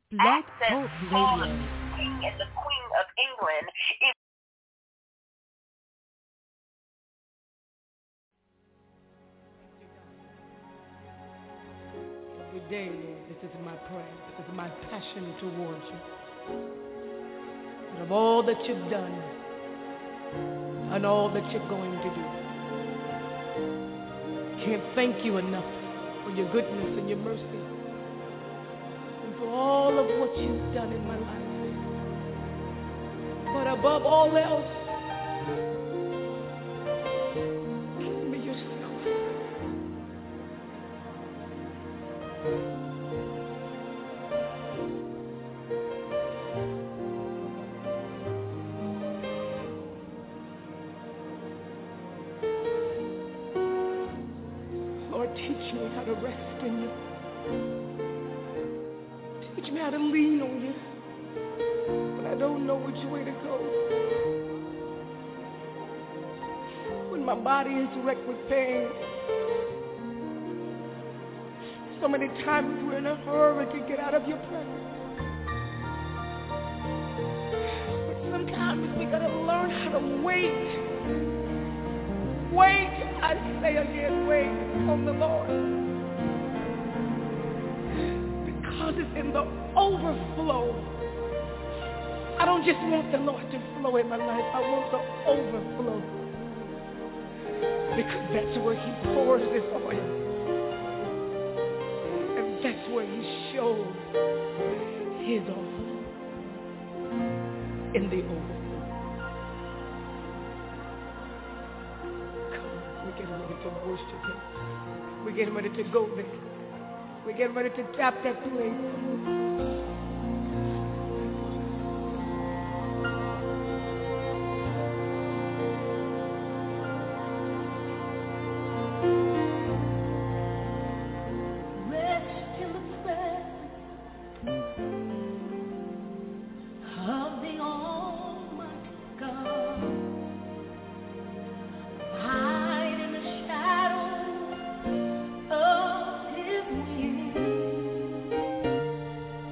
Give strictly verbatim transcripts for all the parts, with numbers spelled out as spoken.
Blog access Talk all Radio. of the King and the Queen of England. If Every day, Lord, this is my prayer. This is my passion towards you. And of all that you've done and all that you're going to do, can't thank you enough for your goodness and your mercy and for all of what you've done in my life. But above all else, give me yourself. Lord, teach me how to rest in you. Teach me how to lean on you when I don't know which way to go. When my body is wrecked with pain. So many times we're in a hurry to get out of your presence. But sometimes we gotta learn how to wait. Wait, I say again, wait on the Lord. Because it's in the overflow. I don't just want the Lord to flow in my life. I want the overflow. Because that's where he pours his oil. And that's where he shows his oil. In the overflow. We're getting ready to worship him. We're getting ready to go there. We're getting ready to tap that place. Rest in the presence of the Almighty God. Hide in the shadow of his wings.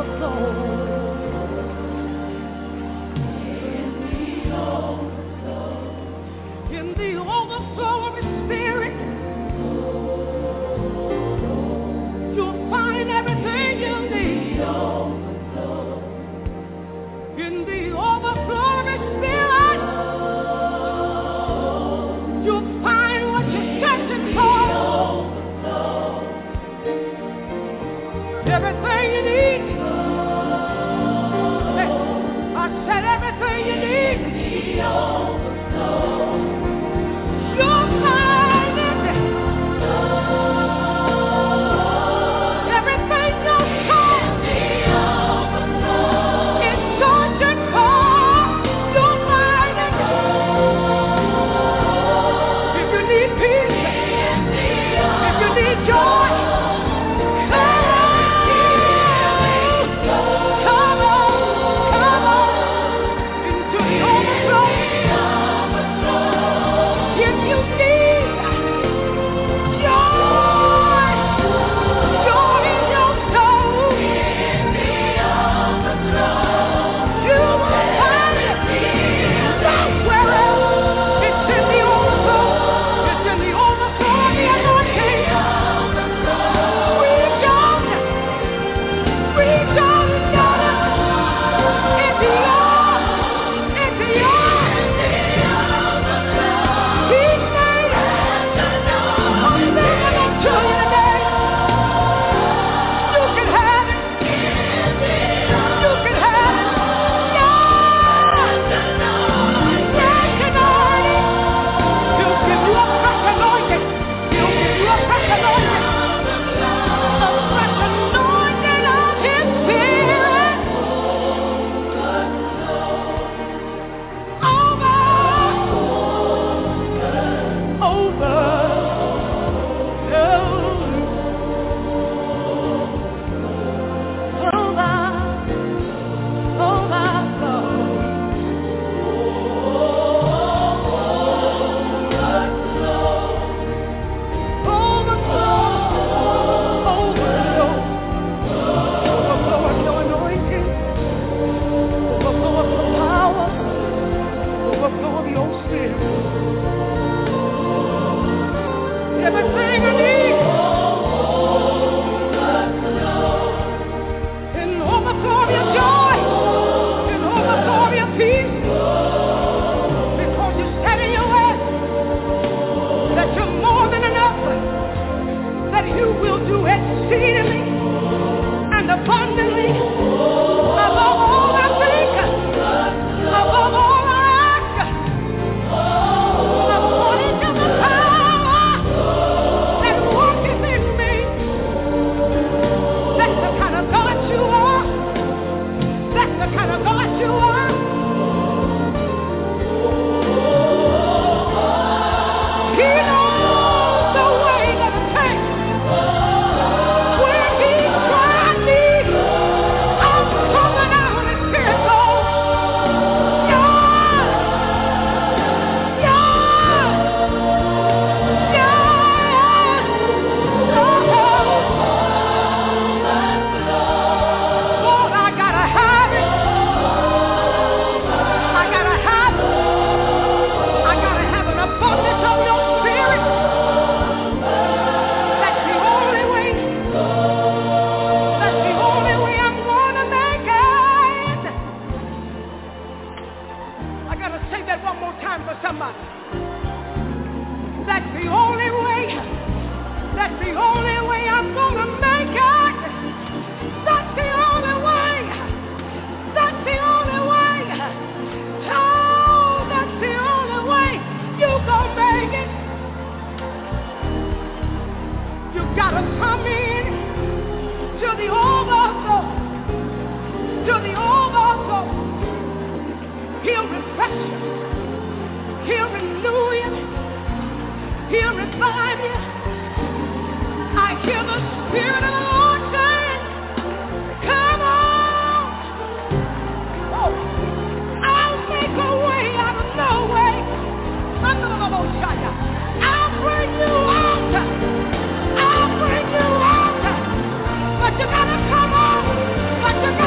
But you gotta come on! But you gotta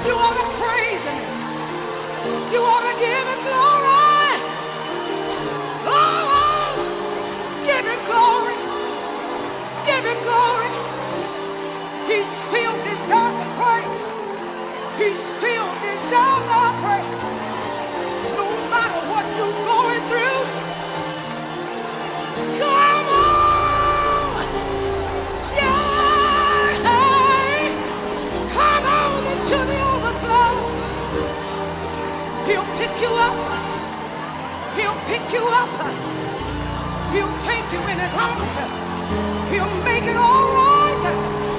You ought to praise him. You ought to give him glory. Oh, give him glory. Give him glory. He still deserves the praise. He still deserves our praise. No matter what you're going through. Come on. Yeah. Come on into the overflow. He'll pick you up. He'll pick you up. He'll take you in his arms. He'll make it all right.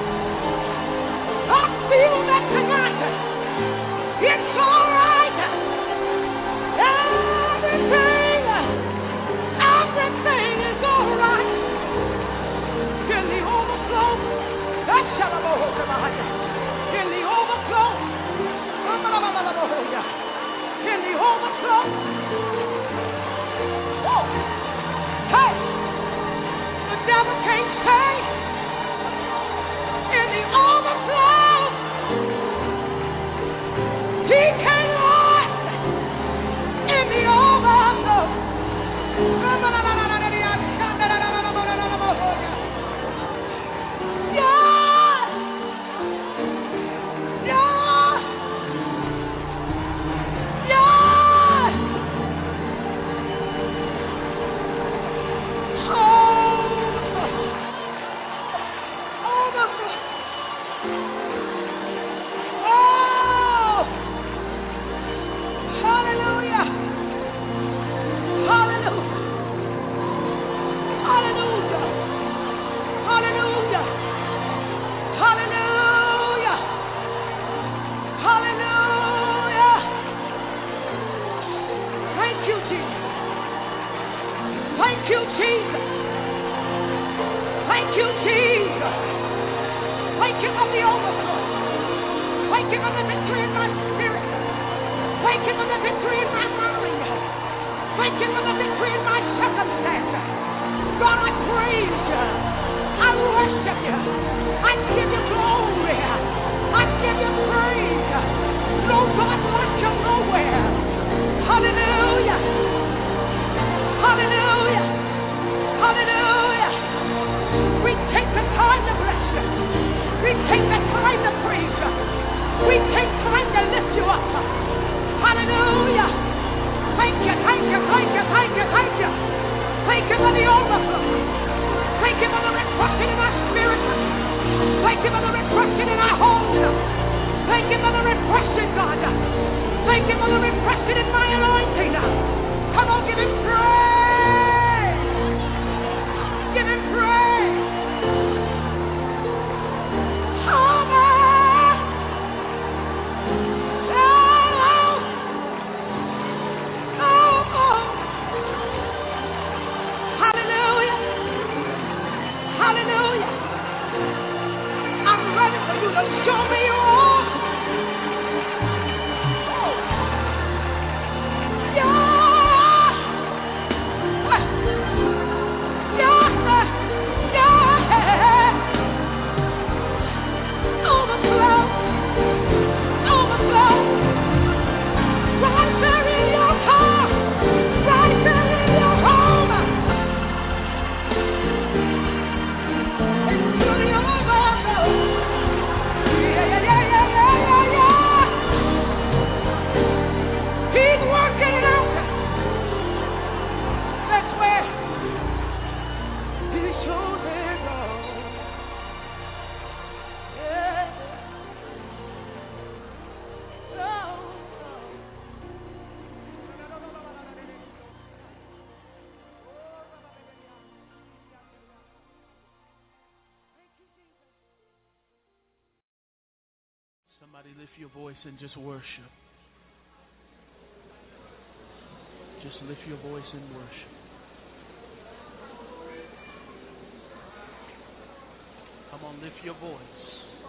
I feel that tonight. It's all right. Everything, everything is all right. In the overflow, that's in the overflow. In the overflow. Woo. Hey, the devil can't stay. In the overflow, he can't last. In the overflow. Yeah. Yeah. Yeah. Thank you, Jesus. Thank you, Jesus. Thank you for the overflow. Thank you for the victory in my spirit. Thank you for the victory in my mind. Thank you for the victory in my circumstance. God, I praise you. I worship you. I give you glory. I give you praise. No God like you nowhere. Hallelujah. Hallelujah. Hallelujah. We take the time to bless you. We take the time to praise you. We take time to lift you up. Hallelujah. Thank you, thank you, thank you, thank you, thank you. Thank you for the overflow. Thank you for the refreshing in our spirit. Thank you for the refreshing in our homes. Thank you for the refreshing, God. Thank you for the refreshing in my anointing. Come on, give him praise. Give him praise. Oh, oh, oh, oh. Hallelujah. Hallelujah. I'm ready for you to show me your own. Somebody lift your voice and just worship. Just lift your voice and worship. Come on, lift your voice.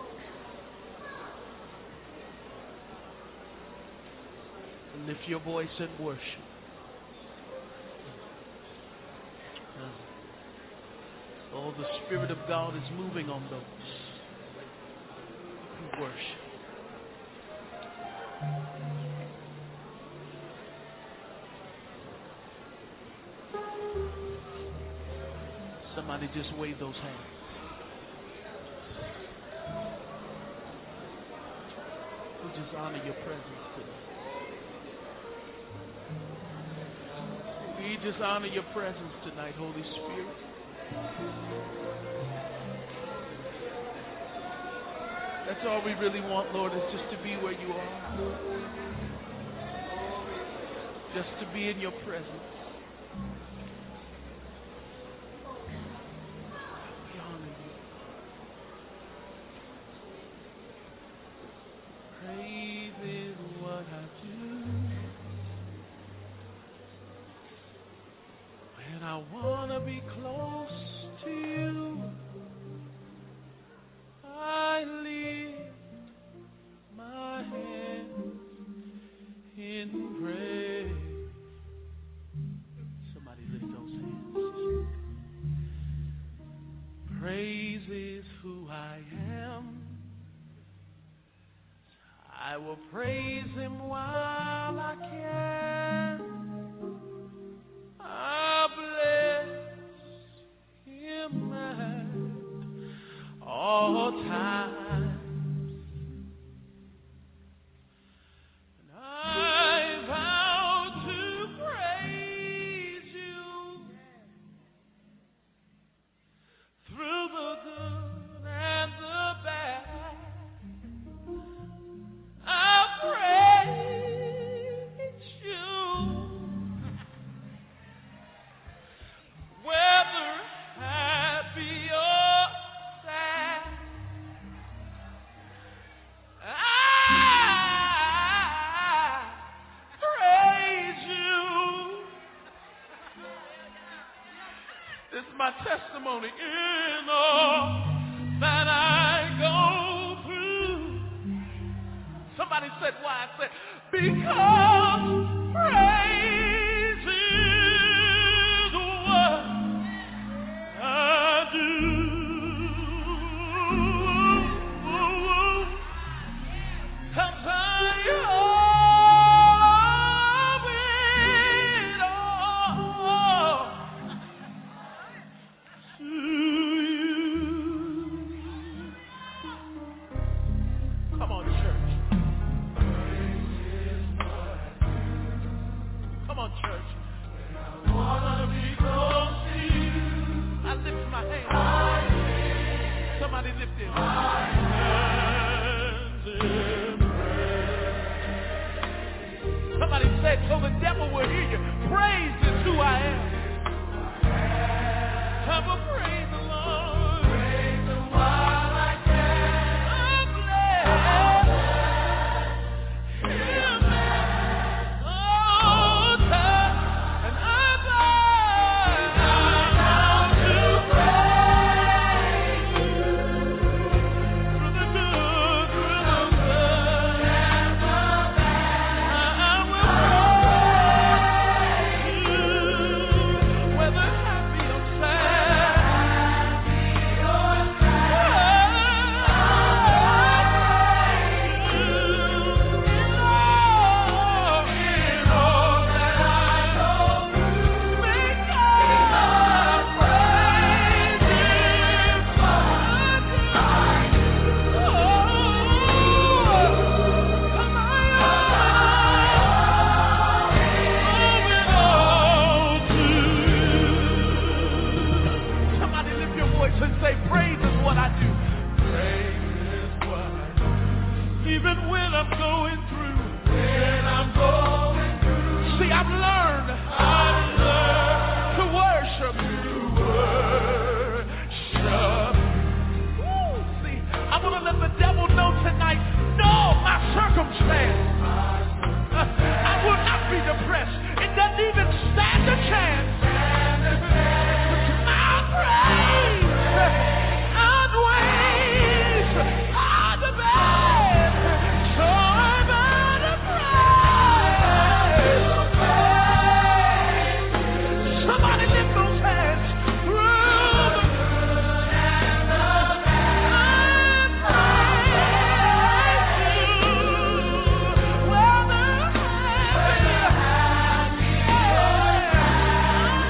Lift your voice and worship. Oh, the Spirit of God is moving on those who worship. Somebody just wave those hands. We just honor your presence today. We just honor your presence tonight, Holy Spirit. That's all we really want, Lord, is just to be where you are. Just to be in your presence. We honor you. Praise is what I do when I want to be close to you. I lift my hands in praise. Somebody lift those hands. Praise is who I am. I will praise him while I can. I'll bless him at all times. And I vow to praise you through the good and the bad. I'll praise you whether happy or sad. I praise you. This is my testimony in all that I go through. Somebody said why? I said because praise is what I do. Cause I owe it all to you. Come on, church. Come on, church. I wanna be close to you. I lift my hands. Somebody lift it. My hands in praise. Somebody said so the devil will hear you. Praise is who I am. I will praise the Lord. Praise him while I can. I'm blessed. Him at all times. And I'm bound to praise you through the good, through the good and the bad. I will praise you whether happy or sad. Happy or sad. In all that I go through, because praise is what I do. Oh, come on, owe it all to you. Somebody lift your voice and say, praise is what I do. Praise is what I do. Even when I'm going through. When I'm going through. See, I've learned. I've learned to worship. To worship. Woo, see, I want to let the devil know tonight, no, my circumstance. uh, I will not be depressed. It doesn't even stand a chance. My praise outweighs all the bad. So I'm gonna praise. Somebody lift those hands. Through the good and the bad, I praise you. Whether happy or sad.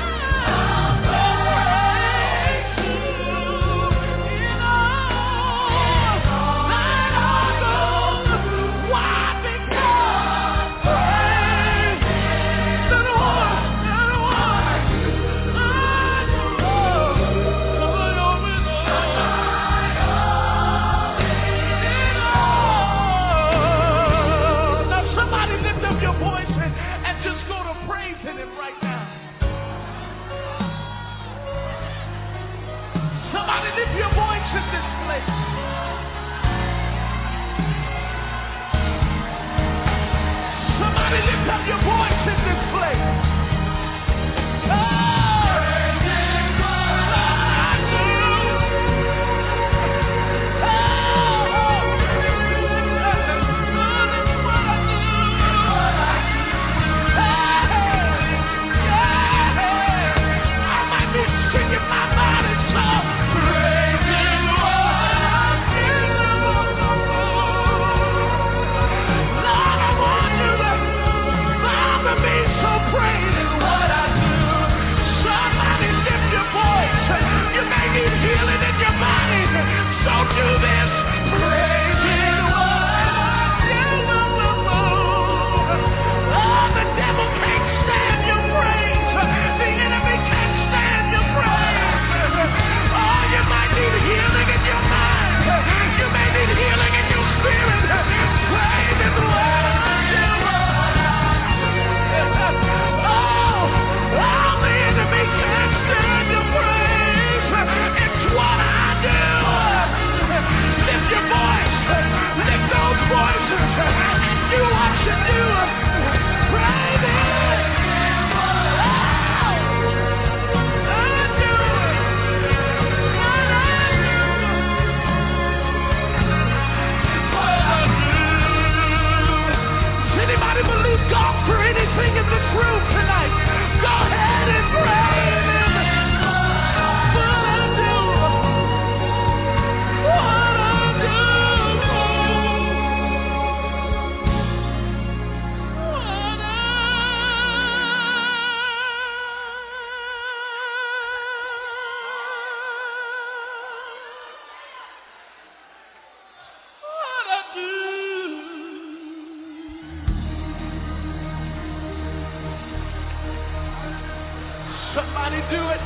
Somebody do it.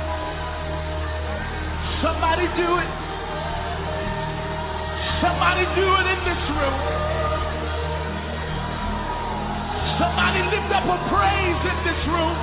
Somebody do it. Somebody do it in this room. Somebody lift up a praise in this room.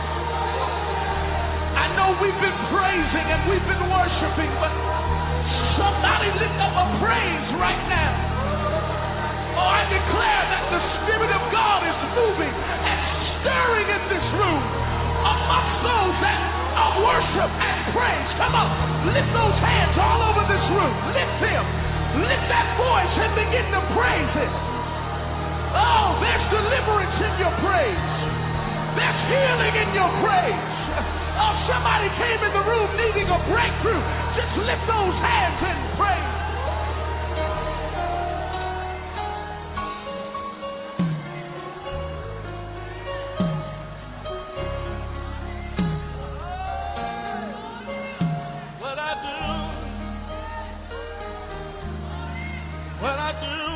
I know we've been praising and we've been worshiping, but somebody lift up a praise right now. Oh, I declare that the Spirit of God is moving and stirring in this room amongst those that are worship and praise. Come on, lift those hands all over this room. Lift them. Lift that voice and begin to praise it. Oh, there's deliverance in your praise. There's healing in your praise. Oh, somebody came in the room needing a breakthrough. Just lift those hands and praise. What I do, what I do,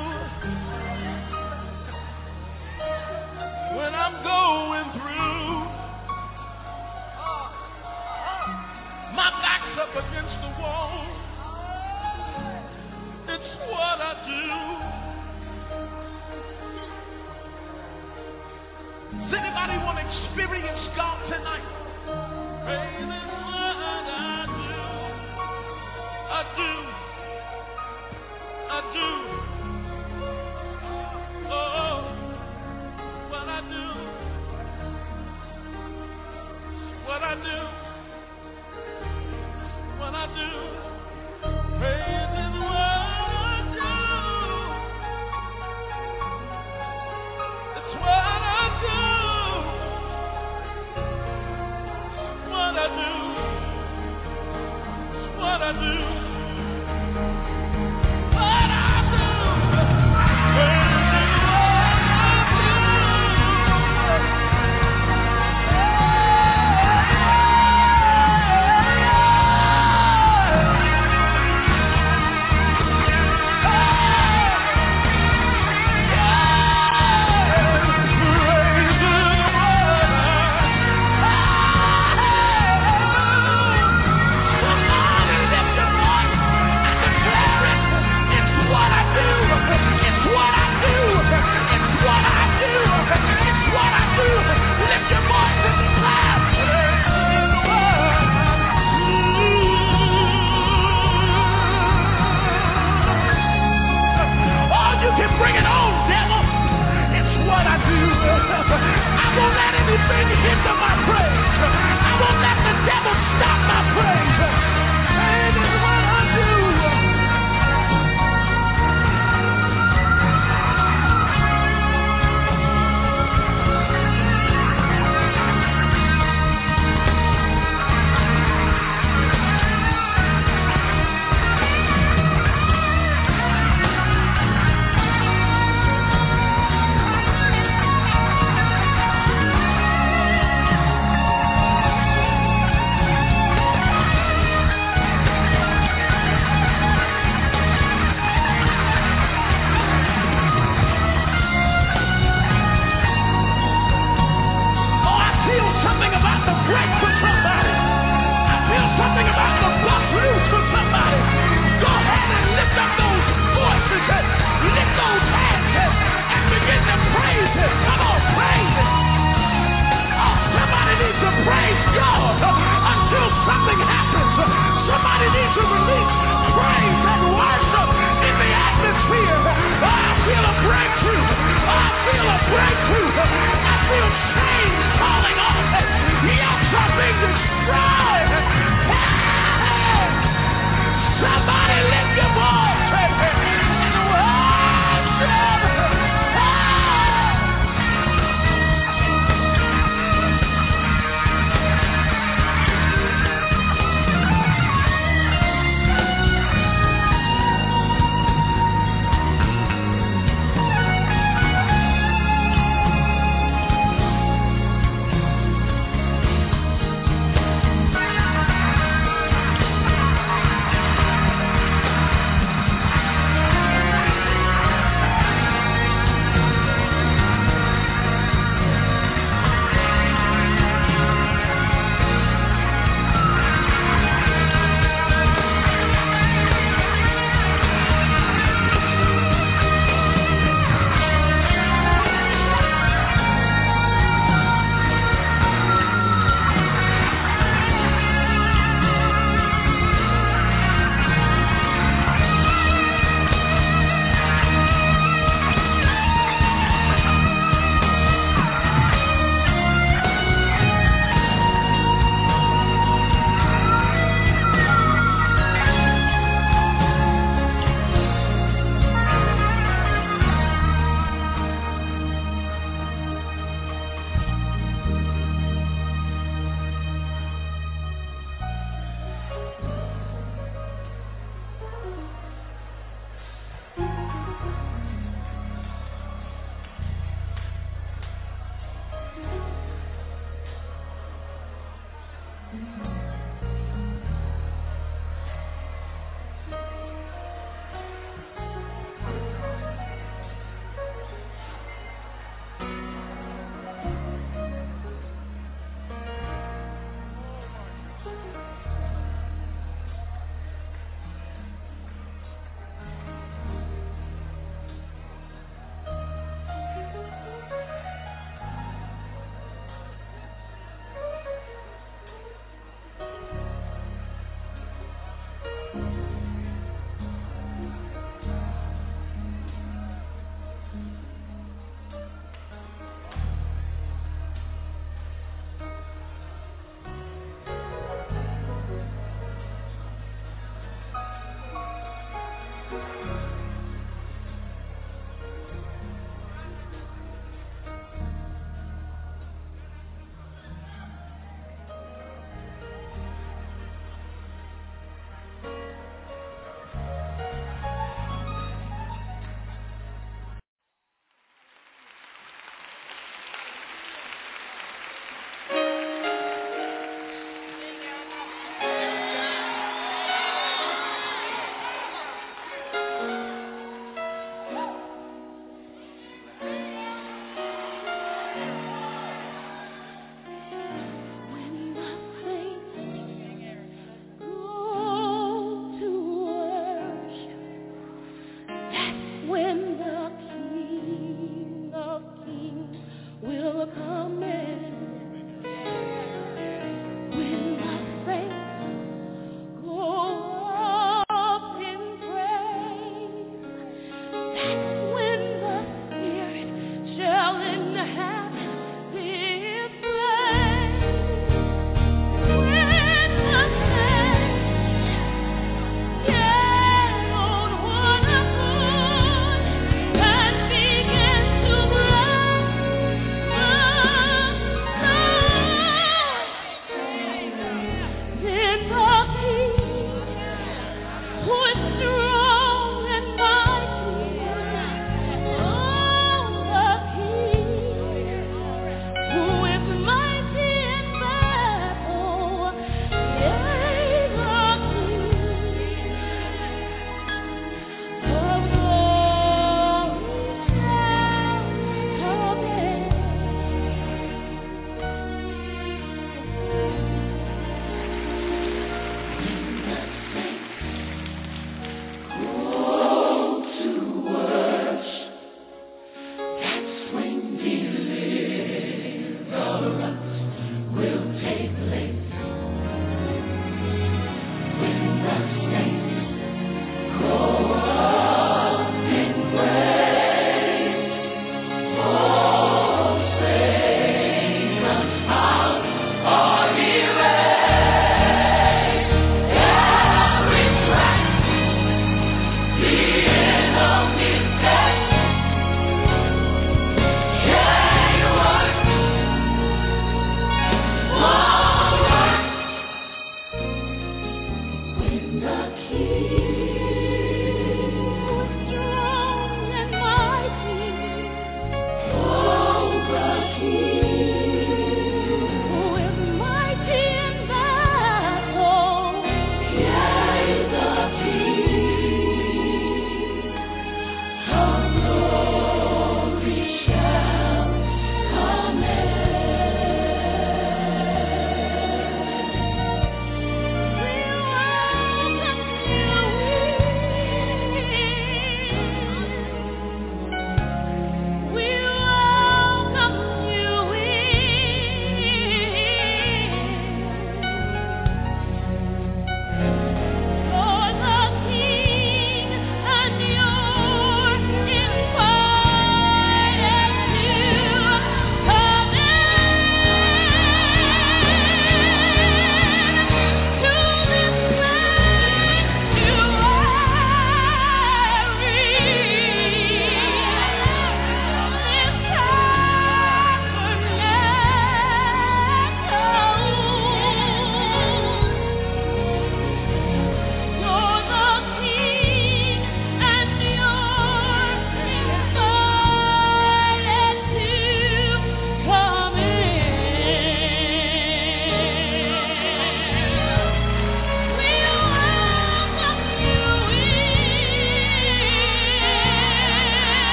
when I'm going through, my back's up against the wall. It's what I do. Does anybody want to experience God tonight? Praise is what I do. I do. I do. Oh, what I do. What I do. What I do.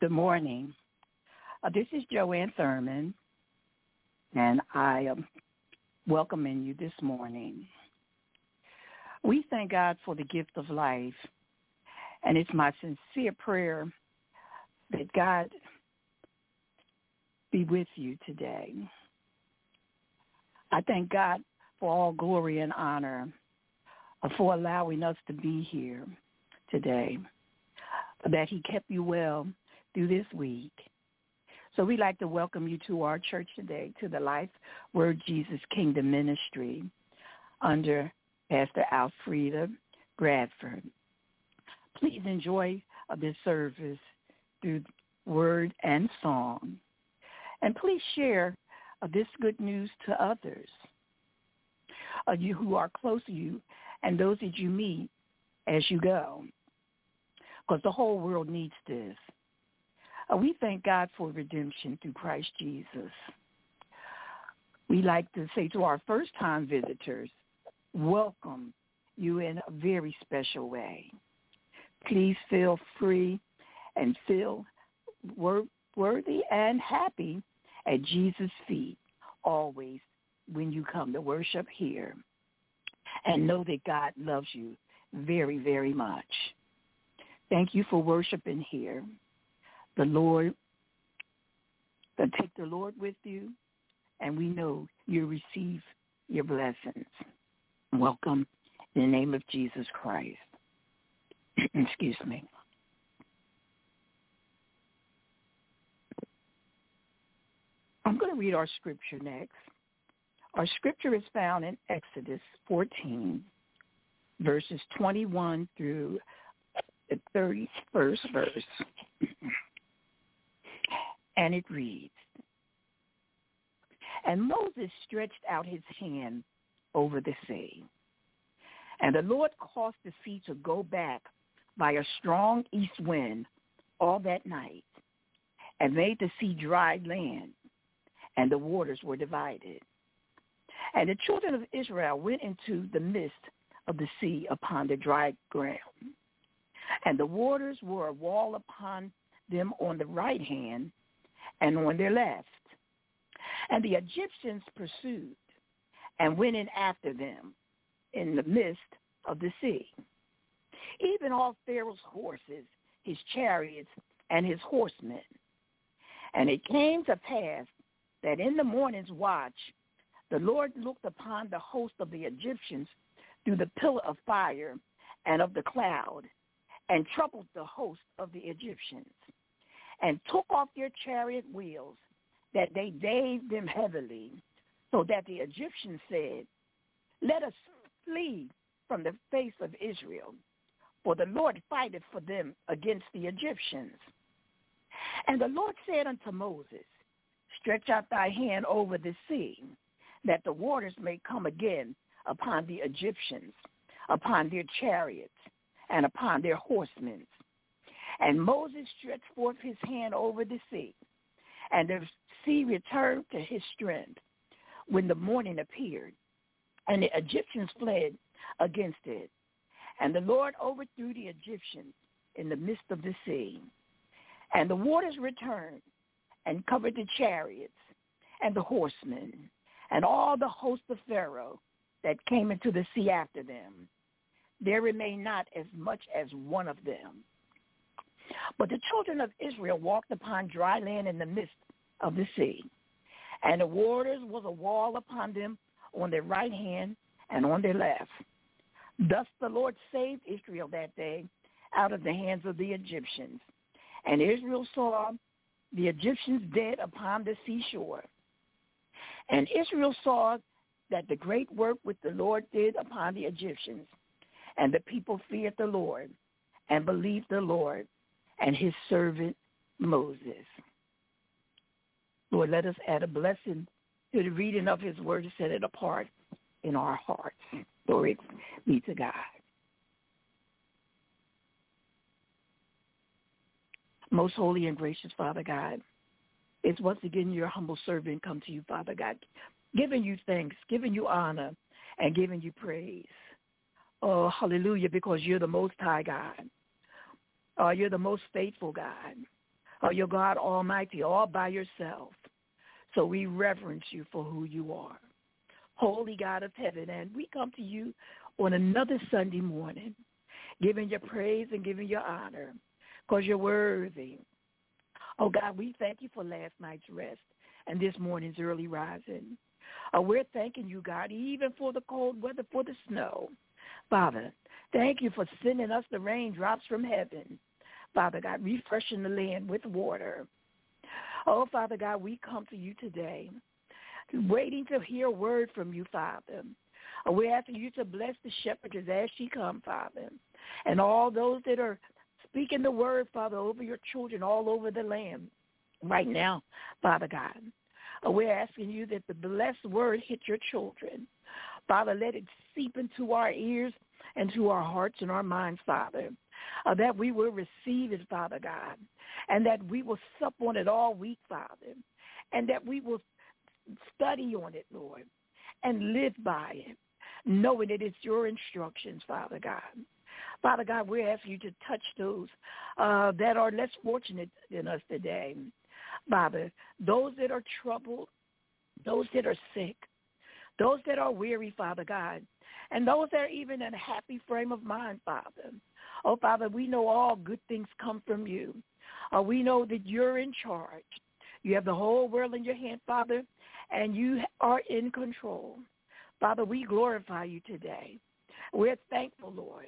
Good morning. Uh, this is Joanne Thurman, and I am welcoming you this morning. We thank God for the gift of life, and it's my sincere prayer that God be with you today. I thank God for all glory and honor for allowing us to be here today, that he kept you well through this week. So we'd like to welcome you to our church today, to the Life Word Jesus Kingdom Ministry under Pastor Alfreda Bradford. Please enjoy this service through word and song. And please share uh, this good news to others, uh, you who are close to you and those that you meet as you go, because the whole world needs this. Uh, we thank God for redemption through Christ Jesus. We like to say to our first-time visitors, welcome you in a very special way. Please feel free and feel wor- worthy and happy at Jesus' feet always when you come to worship here. And know that God loves you very, very much. Thank you for worshiping here. The Lord, then take the Lord with you, and we know you receive your blessings. Welcome in the name of Jesus Christ. Excuse me. I'm going to read our scripture next. Our scripture is found in Exodus fourteen, verses twenty-one through the thirty-first verse. And it reads, "And Moses stretched out his hand over the sea, and the Lord caused the sea to go back by a strong east wind all that night, and made the sea dry land, and the waters were divided. And the children of Israel went into the midst of the sea upon the dry ground, and the waters were a wall upon them on the right hand and on their left. And the Egyptians pursued and went in after them in the midst of the sea, even all Pharaoh's horses, his chariots, and his horsemen. And it came to pass that in the morning's watch the Lord looked upon the host of the Egyptians through the pillar of fire and of the cloud, and troubled the host of the Egyptians, and took off their chariot wheels, that they daved them heavily, so that the Egyptians said, Let us flee from the face of Israel, for the Lord fighteth for them against the Egyptians. And the Lord said unto Moses, Stretch out thy hand over the sea, that the waters may come again upon the Egyptians, upon their chariots, and upon their horsemen. And Moses stretched forth his hand over the sea, and the sea returned to his strength when the morning appeared, and the Egyptians fled against it. And the Lord overthrew the Egyptians in the midst of the sea. And the waters returned and covered the chariots and the horsemen and all the host of Pharaoh that came into the sea after them. There remained not as much as one of them. But the children of Israel walked upon dry land in the midst of the sea, and the waters was a wall upon them on their right hand and on their left. Thus the Lord saved Israel that day out of the hands of the Egyptians. And Israel saw the Egyptians dead upon the seashore. And Israel saw that the great work which the Lord did upon the Egyptians, and the people feared the Lord and believed the Lord and his servant Moses. Lord, let us add a blessing to the reading of his word to set it apart in our hearts. Glory be to God. Most holy and gracious Father God, it's once again your humble servant come to you, Father God, giving you thanks, giving you honor, and giving you praise. Oh, hallelujah, because you're the most high God. Oh, you're the most faithful God. Oh, you're God Almighty, all by yourself. So we reverence you for who you are. Holy God of heaven, and we come to you on another Sunday morning, giving you praise and giving you honor, because you're worthy. Oh, God, we thank you for last night's rest and this morning's early rising. Oh, we're thanking you, God, even for the cold weather, for the snow. Father, thank you for sending us the raindrops from heaven. Father God, refreshing the land with water. Oh, Father God, we come to you today, waiting to hear a word from you, Father. Oh, we're asking you to bless the shepherdess as she comes, Father, and all those that are speaking the word, Father, over your children all over the land right now, Father God. Oh, we're asking you that the blessed word hit your children. Father, let it seep into our ears and to our hearts and our minds, Father, uh, that we will receive it, Father God, and that we will sup on it all week, Father, and that we will study on it, Lord, and live by it, knowing that it's your instructions, Father God. Father God, we're asking you to touch those uh, that are less fortunate than us today. Father, those that are troubled, those that are sick, those that are weary, Father God, and those that are even in a happy frame of mind, Father. Oh, Father, we know all good things come from you. Uh, we know that you're in charge. You have the whole world in your hand, Father, and you are in control. Father, we glorify you today. We're thankful, Lord,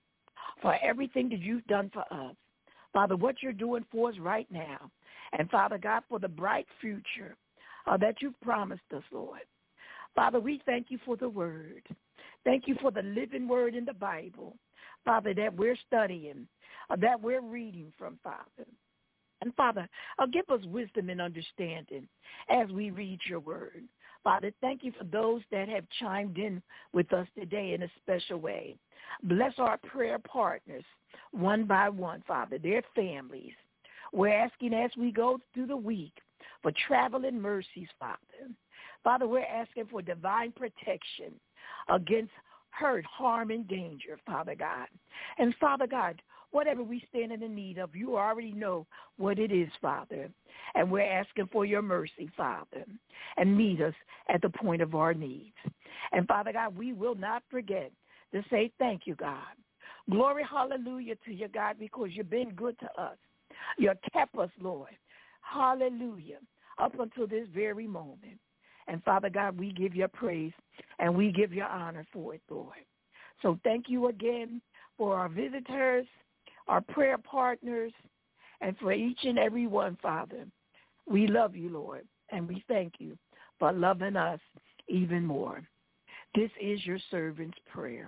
for everything that you've done for us. Father, what you're doing for us right now. And, Father God, for the bright future uh, that you've promised us, Lord. Father, we thank you for the word. Thank you for the living word in the Bible, Father, that we're studying, uh, that we're reading from, Father. And, Father, uh, give us wisdom and understanding as we read your word. Father, thank you for those that have chimed in with us today in a special way. Bless our prayer partners one by one, Father, their families. We're asking as we go through the week for traveling mercies, Father. Father, we're asking for divine protection against hurt, harm, and danger, Father God. And, Father God, whatever we stand in the need of, you already know what it is, Father. And we're asking for your mercy, Father, and meet us at the point of our needs. And, Father God, we will not forget to say thank you, God. Glory, hallelujah to you, God, because you've been good to us. You kept us, Lord. Hallelujah, up until this very moment. And, Father God, we give you praise and we give you honor for it, Lord. So thank you again for our visitors, our prayer partners, and for each and every one, Father. We love you, Lord, and we thank you for loving us even more. This is your servant's prayer.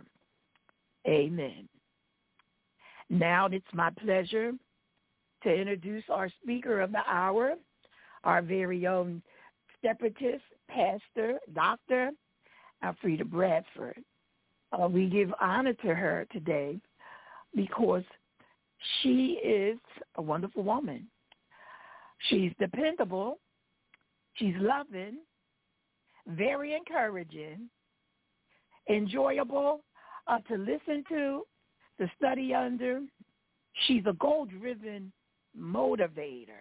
Amen. Now it's my pleasure to introduce our speaker of the hour, our very own shepherdess, pastor, Doctor Alfreda Bradford. Uh, we give honor to her today because she is a wonderful woman. She's dependable. She's loving, very encouraging, enjoyable uh, to listen to, to study under. She's a goal-driven motivator.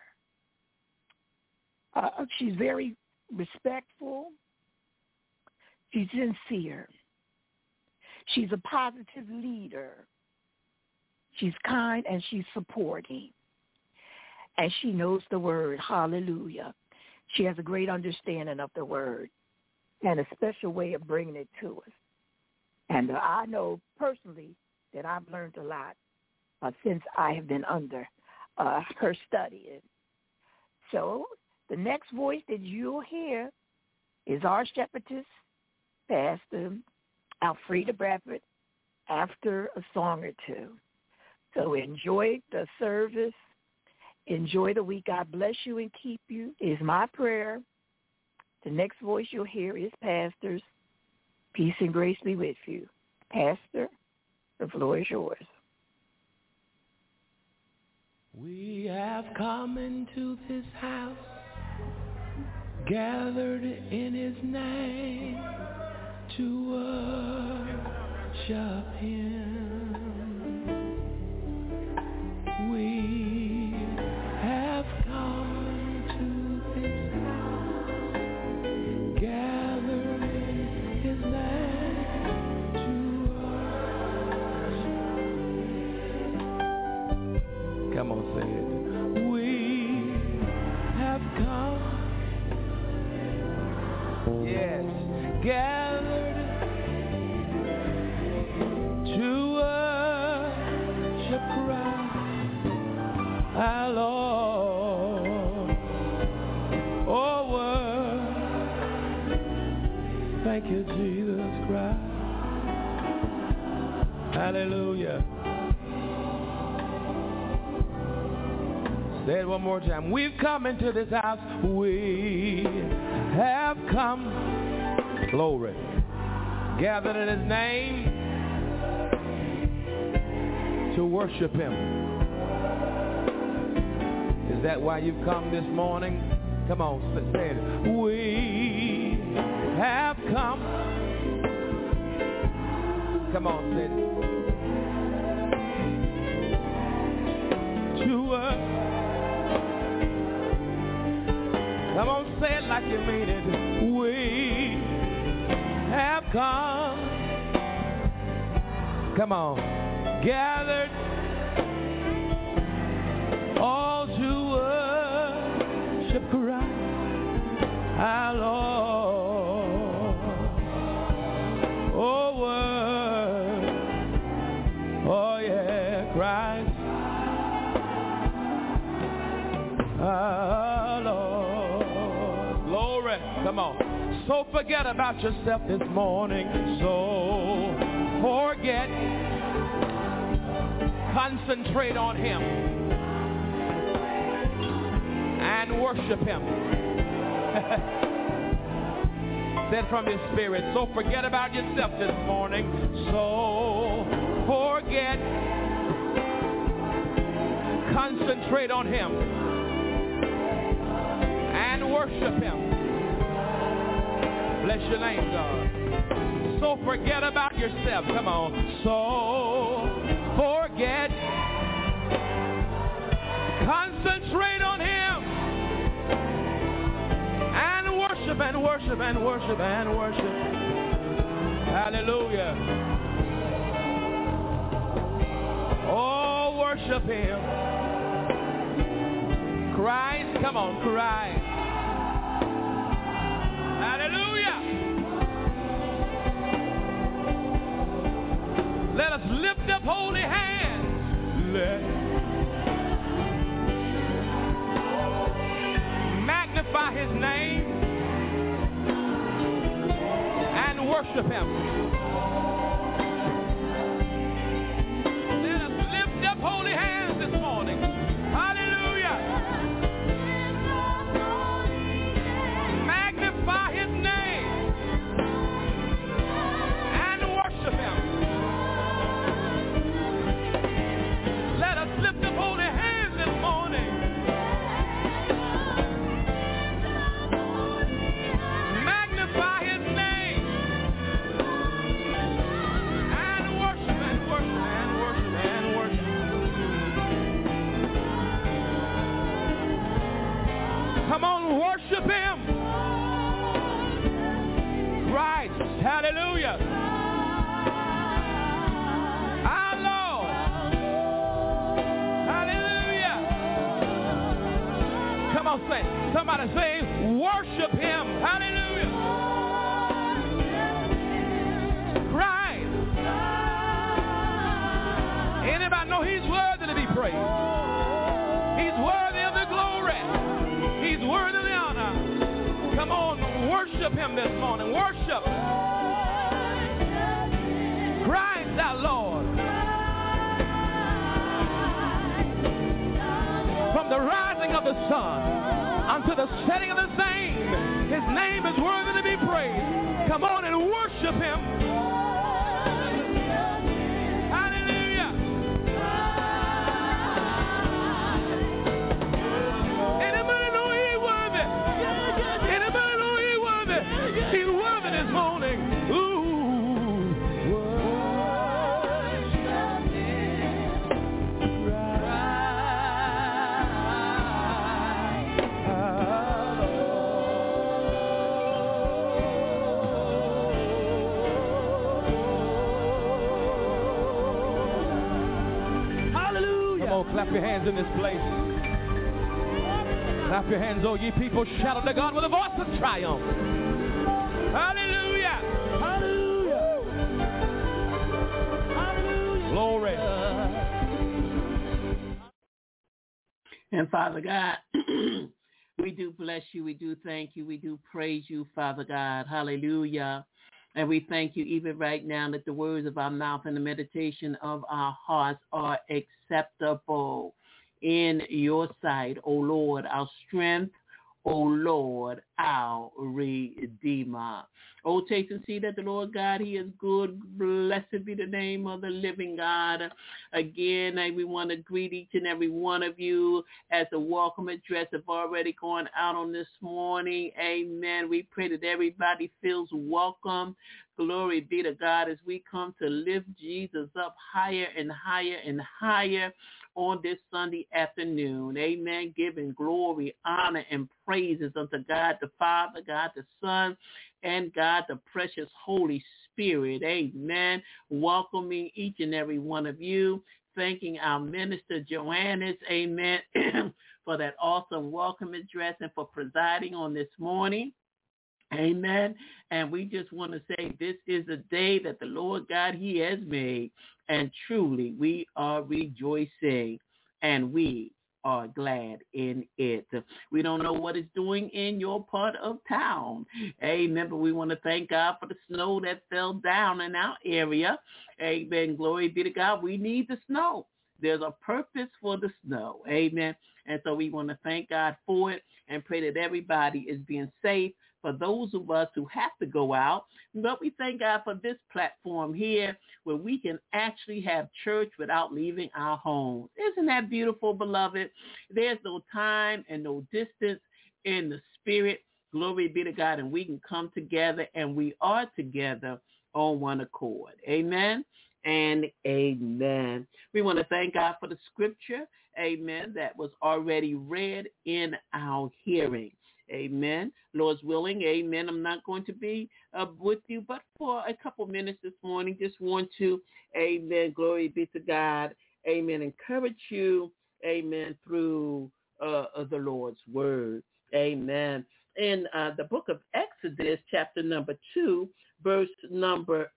Uh, she's very respectful. She's sincere. She's a positive leader. She's kind and she's supporting. And she knows the word. Hallelujah. She has a great understanding of the word and a special way of bringing it to us. And uh, I know personally that I've learned a lot uh, since I have been under uh, her studying. So the next voice that you'll hear is our shepherdess, Pastor Alfreda Bradford, after a song or two. So enjoy the service. Enjoy the week. God bless you and keep you is my prayer. The next voice you'll hear is Pastor's. Peace and grace be with you. Pastor, the floor is yours. We have come into this house, gathered in his name to worship him. We have Yes. Gathered to worship Christ our Lord. Oh, word. Thank you, Jesus Christ. Hallelujah. Say it one more time. We've come into this house. We have come. Glory. Gathered in His name to worship Him. Is that why you've come this morning? Come on, say it. We have come. Come on, say it. To uh, come on, say it like you mean it. We have come. Come on, gathered all to worship Christ our Lord. Oh, word. Oh, yeah, Christ our Lord. Glory. Come on. So forget about yourself this morning. So forget. Concentrate on Him and worship Him. Said from your spirit. So forget about yourself this morning. So forget. Concentrate on Him and worship Him. Bless your name, God. So forget about yourself. Come on. So forget. Concentrate on Him and worship and worship and worship and worship. Hallelujah. Oh, worship Him. Christ, come on, Christ. Hallelujah. Let us lift up holy hands. Let magnify His name and worship Him. Let us lift up holy hands this morning. Hallelujah. Magnify His name and worship Him. Let us lift up holy hands this morning. Magnify His name and worship and worship and worship and worship. Come on, worship Him. Christ, hallelujah. Our Lord. Hallelujah. Come on, say, somebody say, worship Him. Hallelujah. Christ. Anybody know He's worthy to be praised? He's worthy of the glory. He's worthy of the honor. Come on, worship Him this morning. Worship Christ our Lord. From the rising of the sun unto the setting of the same, His name is worthy to be praised. Come on and worship Him. Hallelujah. Anybody know He's worthy? Anybody know He's worthy? He's worthy this morning. Ooh. Clap your hands in this place. Clap your hands, oh ye people. Shout unto God with a voice of triumph. Hallelujah. Hallelujah. Hallelujah. Glory. And Father God, we do bless you. We do thank you. We do praise you, Father God. Hallelujah. And we thank you even right now that the words of our mouth and the meditation of our hearts are acceptable in your sight, O Lord, our strength, O Lord, our Redeemer. Oh, taste and see that the Lord God, he is good. Blessed be the name of the living God. Again, we want to greet each and every one of you as the welcome address have already gone out on this morning. Amen. We pray that everybody feels welcome. Glory be to God as we come to lift Jesus up higher and higher and higher on this Sunday afternoon. Amen. Giving glory, honor, and praises unto God the Father, God the Son, and God the precious Holy Spirit. Amen. Welcoming each and every one of you. Thanking our minister Joannis, amen, for that awesome welcome address and for presiding on this morning. Amen. And we just want to say this is a day that the Lord God, he has made. And truly, we are rejoicing and we are glad in it. We don't know what it's doing in your part of town. Amen. But we want to thank God for the snow that fell down in our area. Amen. Glory be to God. We need the snow. There's a purpose for the snow. Amen. And so we want to thank God for it and pray that everybody is being safe. For those of us who have to go out, but we thank God for this platform here where we can actually have church without leaving our homes. Isn't that beautiful, beloved? There's no time and no distance in the spirit. Glory be to God. And we can come together, and we are together on one accord. Amen and amen. We want to thank God for the scripture, amen, that was already read in our hearing. Amen. Lord's willing, amen. I'm not going to be uh, with you, but for a couple minutes this morning, just want to, amen, glory be to God, amen, encourage you, amen, through uh, the Lord's word, amen. In uh, the book of Exodus, chapter number two, verse number,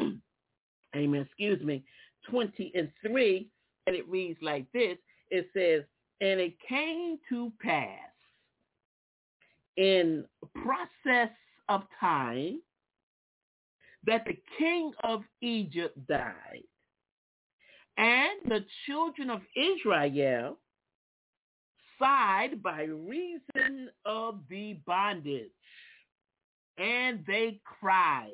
amen, excuse me, twenty and three, and it reads like this. It says, and it came to pass in process of time that the king of Egypt died, and the children of Israel sighed by reason of the bondage, and they cried,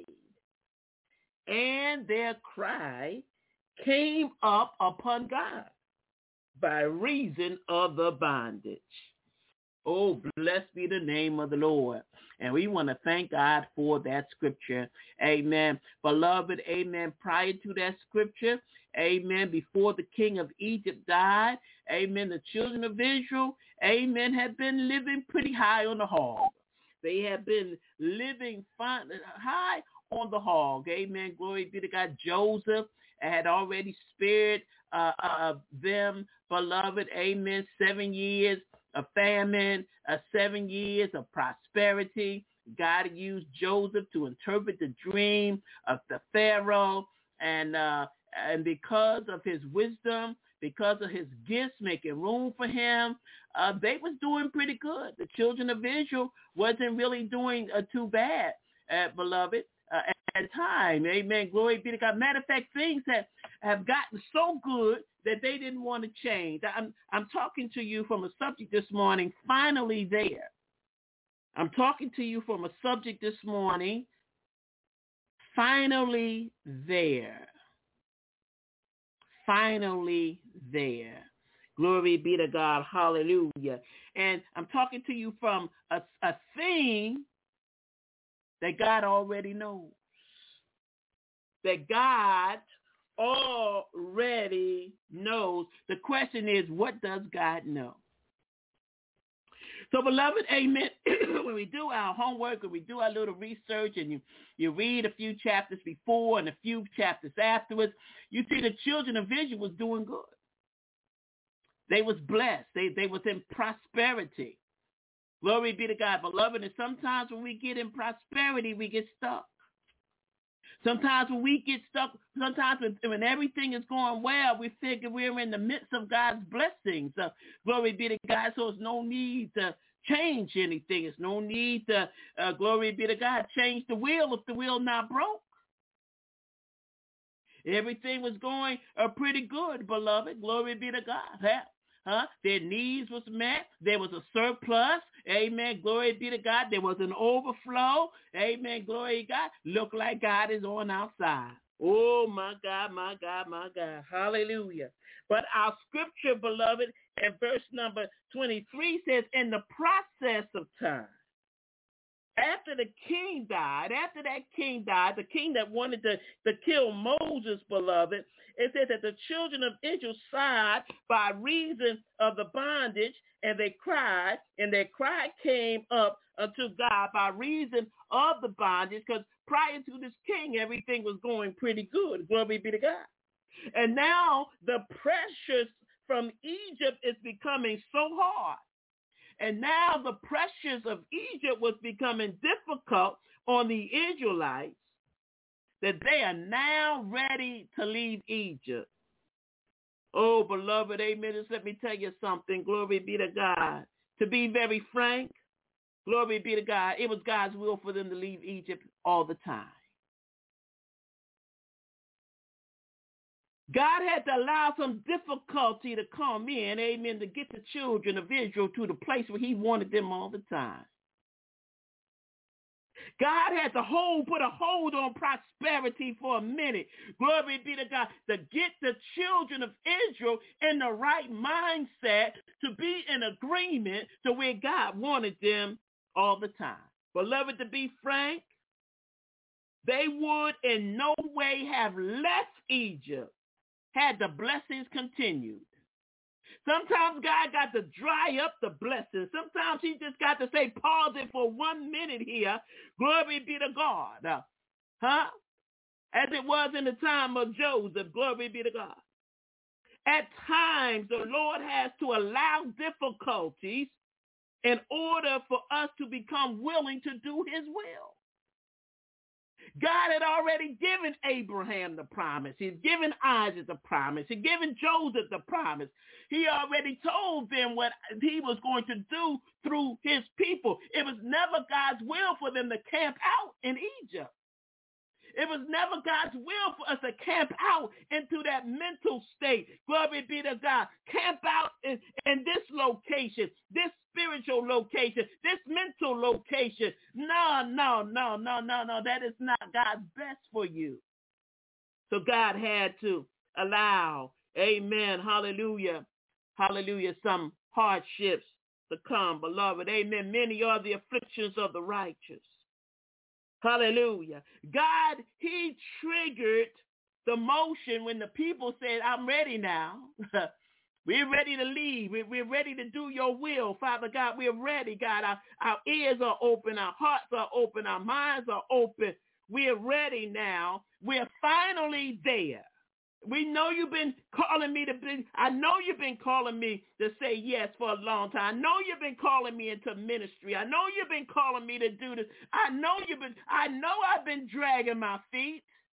and their cry came up upon God by reason of the bondage. Oh, blessed be the name of the Lord. And we want to thank God for that scripture. Amen. Beloved, amen. Prior to that scripture, amen, before the king of Egypt died, amen, the children of Israel, amen, had been living pretty high on the hog. They had been living fine, high on the hog. Amen. Glory be to God. Joseph had already spared uh, uh, them, beloved, amen, seven years of famine, uh, seven years of prosperity. God used Joseph to interpret the dream of the Pharaoh, and uh, and because of his wisdom, because of his gifts, making room for him, uh, they was doing pretty good. The children of Israel wasn't really doing uh, too bad, uh, beloved, uh, at that time. Amen. Glory be to God. Matter of fact, things have, have gotten so good that they didn't want to change. I'm, I'm talking to you from a subject this morning, finally there. I'm talking to you from a subject this morning, finally there. Finally there. Glory be to God. Hallelujah. And I'm talking to you from a, a thing that God already knows. That God already knows. The question is, what does God know? So, beloved, amen, when we do our homework, when we do our little research, and you, you read a few chapters before and a few chapters afterwards, you see the children of Israel was doing good. They was blessed. They, they was in prosperity. Glory be to God, beloved. And sometimes when we get in prosperity, we get stuck. Sometimes when we get stuck, sometimes when, when everything is going well, we figure we're in the midst of God's blessings. Uh, glory be to God. So there's no need to change anything. There's no need to, uh, glory be to God, change the wheel if the wheel not broke. Everything was going uh, pretty good, beloved. Glory be to God. Huh? Huh? Their needs was met. There was a surplus. Amen. Glory be to God. There was an overflow. Amen. Glory to God. Look like God is on our side. Oh, my God, my God, my God. Hallelujah. But our scripture, beloved, in verse number twenty-three says, in the process of time, after the king died, after that king died, the king that wanted to, to kill Moses, beloved, it says that the children of Israel sighed by reason of the bondage, and they cried, and their cry came up unto God by reason of the bondage, because prior to this king, everything was going pretty good. Glory be to God. And now the pressures from Egypt is becoming so hard. And now the pressures of Egypt was becoming difficult on the Israelites, that they are now ready to leave Egypt. Oh, beloved, amen. Just let me tell you something. Glory be to God. To be very frank, glory be to God, it was God's will for them to leave Egypt all the time. God had to allow some difficulty to come in, amen, to get the children of Israel to the place where he wanted them all the time. God had to hold, put a hold on prosperity for a minute. Glory be to God, to get the children of Israel in the right mindset to be in agreement to where God wanted them all the time. Beloved, to be frank, they would in no way have left Egypt had the blessings continued. Sometimes God got to dry up the blessings. Sometimes he just got to say, pause it for one minute here. Glory be to God. Uh, huh? As it was in the time of Joseph. Glory be to God. At times, the Lord has to allow difficulties in order for us to become willing to do his will. God had already given Abraham the promise. He'd given Isaac the promise. He'd given Joseph the promise. He already told them what he was going to do through his people. It was never God's will for them to camp out in Egypt. It was never God's will for us to camp out into that mental state. Glory be to God. Camp out in, in this location, this spiritual location, this mental location. No, no, no, no, no, no. That is not God's best for you. So God had to allow, amen, hallelujah, hallelujah, some hardships to come, beloved. Amen. Many are the afflictions of the righteous. Hallelujah. God, he triggered the motion when the people said, I'm ready now. We're ready to leave. We're ready to do your will, Father God. We're ready, God. Our, our ears are open. Our hearts are open. Our minds are open. We're ready now. We're finally there. We know you've been calling me to be, I know you've been calling me to say yes for a long time. I know you've been calling me into ministry. I know you've been calling me to do this. I know you've been, I know I've been dragging my feet.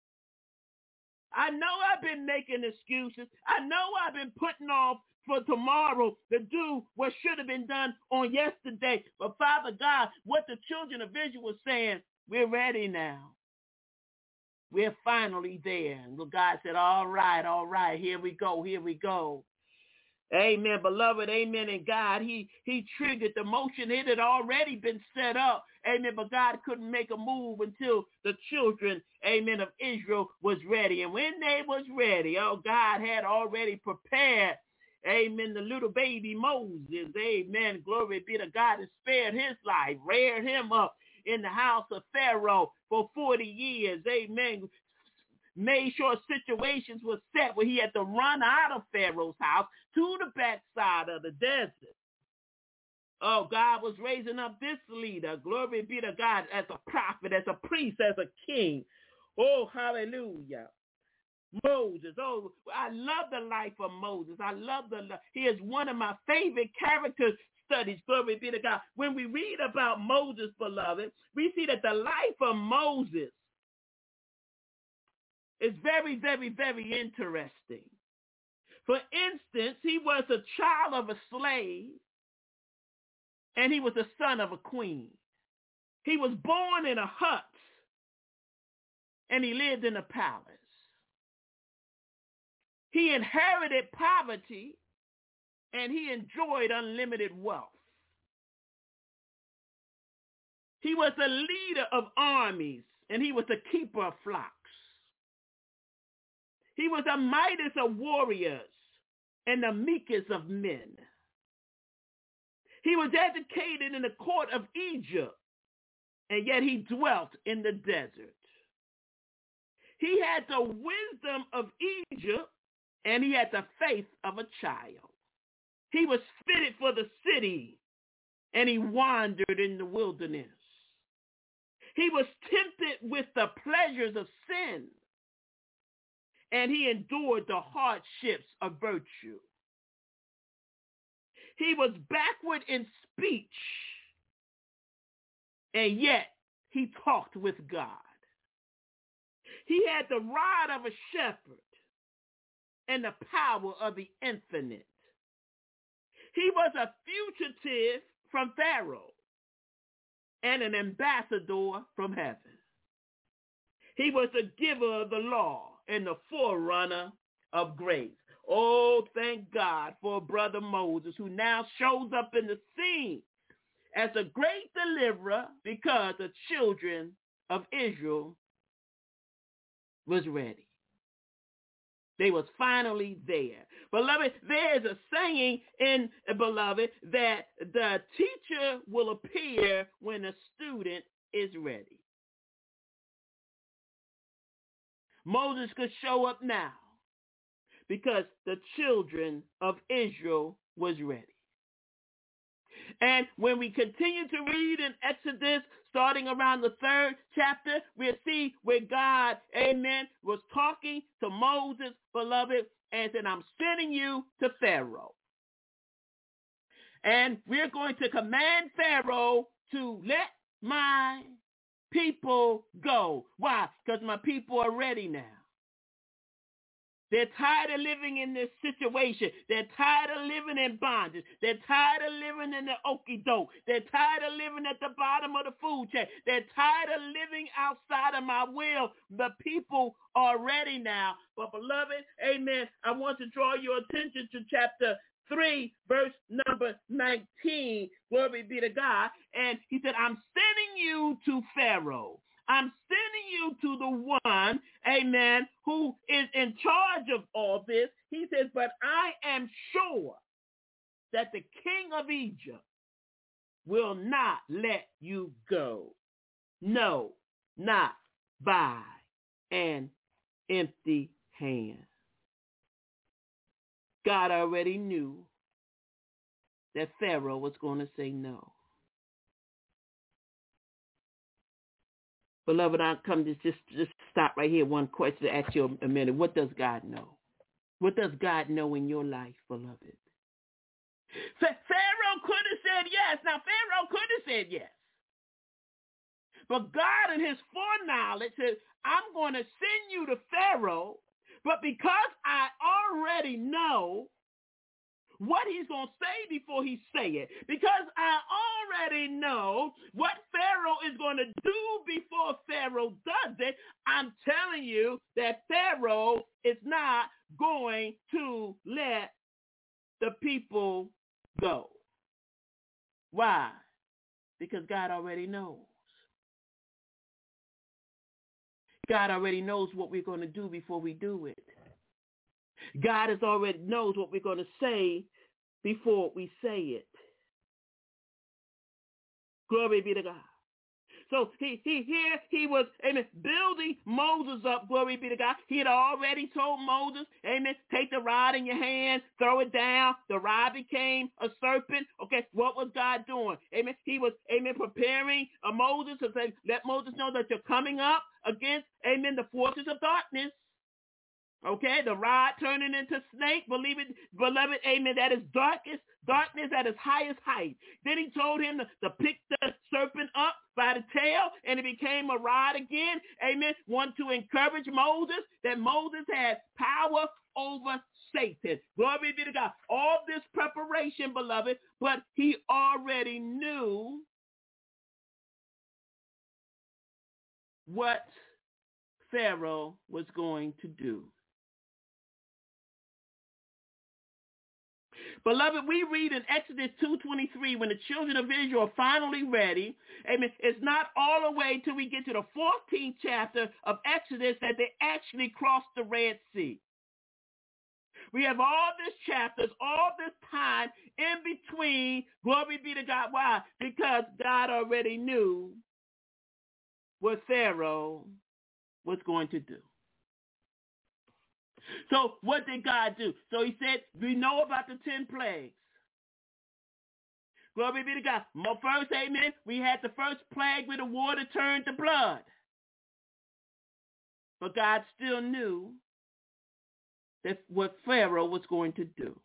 I know I've been making excuses. I know I've been putting off for tomorrow to do what should have been done on yesterday. But Father God, what the children of Israel were saying, we're ready now. We're finally there. And God said, all right, all right, here we go, here we go. Amen, beloved, amen. And God, he, he triggered the motion. It had already been set up. Amen, but God couldn't make a move until the children, amen, of Israel was ready. And when they was ready, oh, God had already prepared, amen, the little baby Moses. Amen, glory be to God, and spared his life, reared him up in the house of Pharaoh for forty years, amen, made sure situations were set where he had to run out of Pharaoh's house to the backside of the desert. Oh, God was raising up this leader, glory be to God, as a prophet, as a priest, as a king. Oh, hallelujah. Moses. Oh, I love the life of Moses. I love the, he is one of my favorite characters studies, glory be to God, when we read about Moses, beloved, we see that the life of Moses is very, very, very interesting. For instance, he was a child of a slave, and he was the son of a queen. He was born in a hut, and he lived in a palace. He inherited poverty, and he enjoyed unlimited wealth. He was a leader of armies, and he was a keeper of flocks. He was a mightiest of warriors and the meekest of men. He was educated in the court of Egypt, and yet he dwelt in the desert. He had the wisdom of Egypt, and he had the faith of a child. He was fitted for the city, and he wandered in the wilderness. He was tempted with the pleasures of sin, and he endured the hardships of virtue. He was backward in speech, and yet he talked with God. He had the rod of a shepherd and the power of the infinite. He was a fugitive from Pharaoh and an ambassador from heaven. He was the giver of the law and the forerunner of grace. Oh, thank God for Brother Moses, who now shows up in the scene as a great deliverer because the children of Israel was ready. They was finally there. Beloved, there is a saying in, beloved, that the teacher will appear when the student is ready. Moses could show up now because the children of Israel was ready. And when we continue to read in Exodus, starting around the third chapter, we'll see where God, amen, was talking to Moses, beloved, and said, I'm sending you to Pharaoh. And we're going to command Pharaoh to let my people go. Why? Because my people are ready now. They're tired of living in this situation. They're tired of living in bondage. They're tired of living in the okie doke. They're tired of living at the bottom of the food chain. They're tired of living outside of my will. The people are ready now. But beloved, amen, I want to draw your attention to chapter three, verse number nineteen. Glory be to God. And he said, I'm sending you to Pharaoh. I'm sending you to the one, amen, who is in charge of all this. He says, but I am sure that the king of Egypt will not let you go. No, not by an empty hand. God already knew that Pharaoh was going to say no. Beloved, I'll come to just, just stop right here. One question to ask you a minute. What does God know? What does God know in your life, beloved? Pharaoh could have said yes. Now, Pharaoh could have said yes. But God in his foreknowledge said, I'm going to send you to Pharaoh, but because I already know what he's going to say before he say it, because I already know what Pharaoh is going to do before Pharaoh does it, I'm telling you that Pharaoh is not going to let the people go. Why? Because God already knows. God already knows what we're going to do before we do it. God has already knows what we're going to say before we say it. Glory be to God. So he, he here he was, amen, building Moses up, glory be to God. He had already told Moses, amen, take the rod in your hand, throw it down. The rod became a serpent. Okay, what was God doing? Amen. He was, amen, preparing uh, Moses to say, let Moses know that you're coming up against, amen, the forces of darkness. Okay, the rod turning into snake, believe it, beloved, amen, that is darkest, darkness at its highest height. Then he told him to, to pick the serpent up by the tail, and it became a rod again, amen, one to encourage Moses, that Moses had power over Satan. Glory be to God. All this preparation, beloved, but he already knew what Pharaoh was going to do. Beloved, we read in Exodus two twenty-three, when the children of Israel are finally ready, amen, it's not all the way till we get to the fourteenth chapter of Exodus that they actually crossed the Red Sea. We have all these chapters, all this time in between. Glory be to God. Why? Because God already knew what Pharaoh was going to do. So what did God do? So he said, we know about the ten plagues. Glory be to God. First, amen, we had the first plague where the water turned to blood. But God still knew that what Pharaoh was going to do.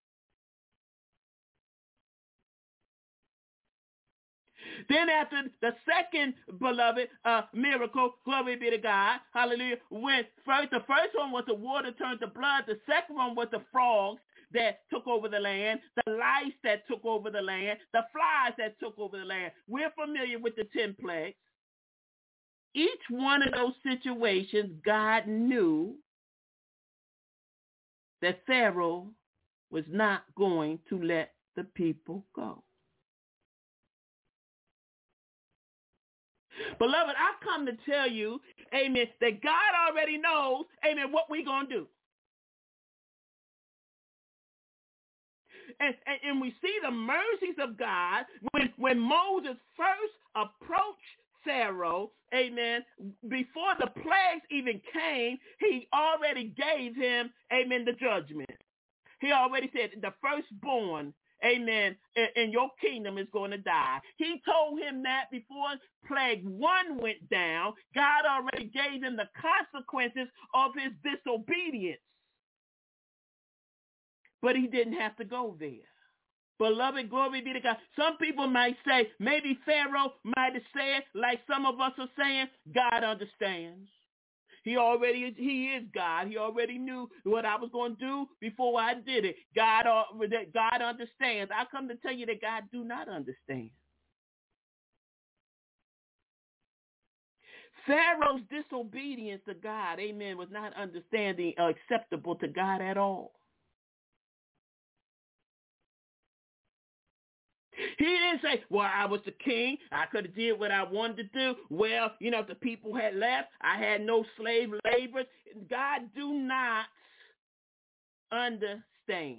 Then after the second, beloved, uh, miracle, glory be to God, hallelujah, when first, the first one was the water turned to blood. The second one was the frogs that took over the land, the lice that took over the land, the flies that took over the land. We're familiar with the ten plagues. Each one of those situations, God knew that Pharaoh was not going to let the people go. Beloved, I've come to tell you, amen, that God already knows, amen, what we're going to do. And, and, and we see the mercies of God when, when Moses first approached Pharaoh, amen, before the plagues even came, he already gave him, amen, the judgment. He already said the firstborn, amen, in your kingdom is going to die. He told him that before plague one went down. God already gave him the consequences of his disobedience. But he didn't have to go there. Beloved, glory be to God. Some people might say, maybe Pharaoh might have said, like some of us are saying, God understands. He already, he is God. He already knew what I was going to do before I did it. God, uh, God understands. I come to tell you that God do not understand. Pharaoh's disobedience to God, amen, was not understanding or acceptable to God at all. He didn't say, well, I was the king. I could have did what I wanted to do. Well, you know, if the people had left, I had no slave labor. God do not understand.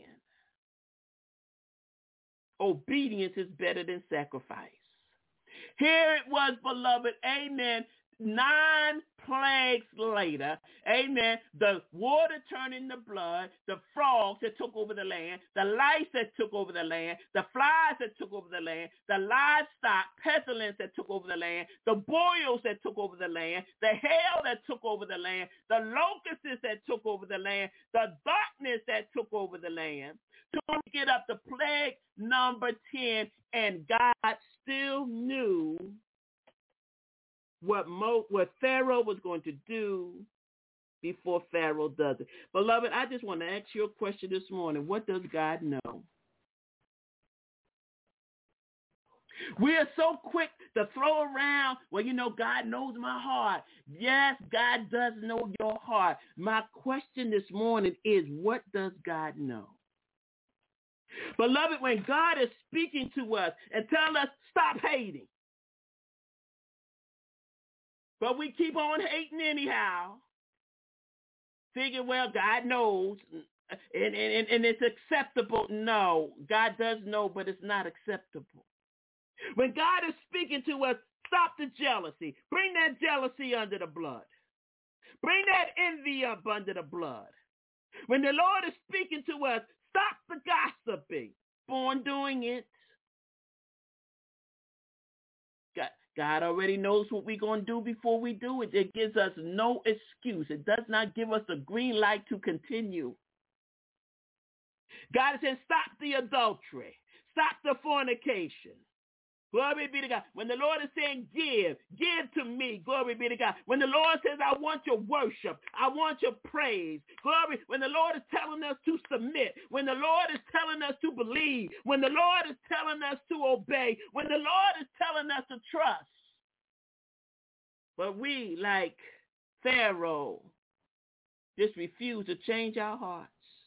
Obedience is better than sacrifice. Here it was, beloved, amen, nine plagues later, amen, the water turning to blood, the frogs that took over the land, the lice that took over the land, the flies that took over the land, the livestock, pestilence that took over the land, the boils that took over the land, the hail that took over the land, the locusts that took over the land, the darkness that took over the land. So we get up to plague number ten, and God still knew what Mo, what Pharaoh was going to do before Pharaoh does it. Beloved, I just want to ask you a question this morning. What does God know? We are so quick to throw around, well, you know, God knows my heart. Yes, God does know your heart. My question this morning is, what does God know? Beloved, when God is speaking to us and telling us, stop hating, but we keep on hating anyhow, figure, well, God knows, and, and, and it's acceptable. No, God does know, but it's not acceptable. When God is speaking to us, stop the jealousy. Bring that jealousy under the blood. Bring that envy up under the blood. When the Lord is speaking to us, stop the gossiping. Born doing it. God, God already knows what we're going to do before we do it. It gives us no excuse. It does not give us a green light to continue. God says, stop the adultery. Stop the fornication. Glory be to God. When the Lord is saying give, give to me. Glory be to God. When the Lord says I want your worship, I want your praise. Glory. When the Lord is telling us to submit, when the Lord is telling us to believe, when the Lord is telling us to obey, when the Lord is telling us to trust. But we, like Pharaoh, just refuse to change our hearts.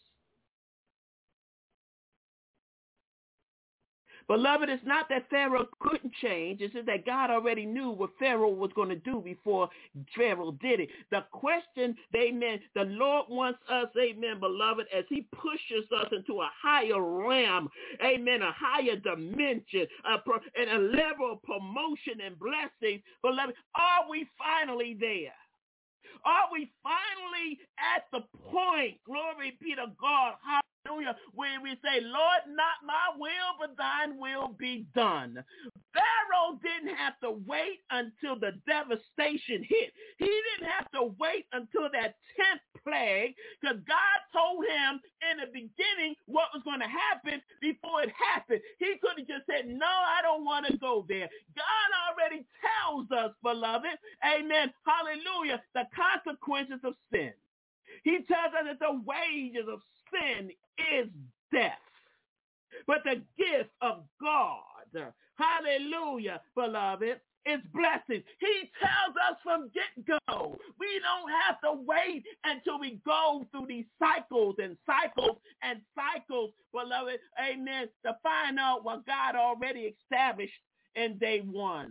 Beloved, it's not that Pharaoh couldn't change. It's just that God already knew what Pharaoh was going to do before Pharaoh did it. The question, amen, the Lord wants us, amen, beloved, as he pushes us into a higher realm, amen, a higher dimension, a pro- and a level of promotion and blessing. Beloved, are we finally there? Are we finally at the point, glory be to God, hallelujah, where we say, Lord, not my will, but thine will be done. Pharaoh didn't have to wait until the devastation hit. He didn't have to wait until that tenth plague, because God told him in the beginning what was going to happen before it happened. He could have just said, no, I don't want to go there. God already tells us, beloved, amen, hallelujah, the consequences of sin. He tells us that the wages of sin is death. But the gift of God, hallelujah, beloved, is blessings. He tells us from get-go. We don't have to wait until we go through these cycles and cycles and cycles, beloved, amen, to find out what God already established in day one.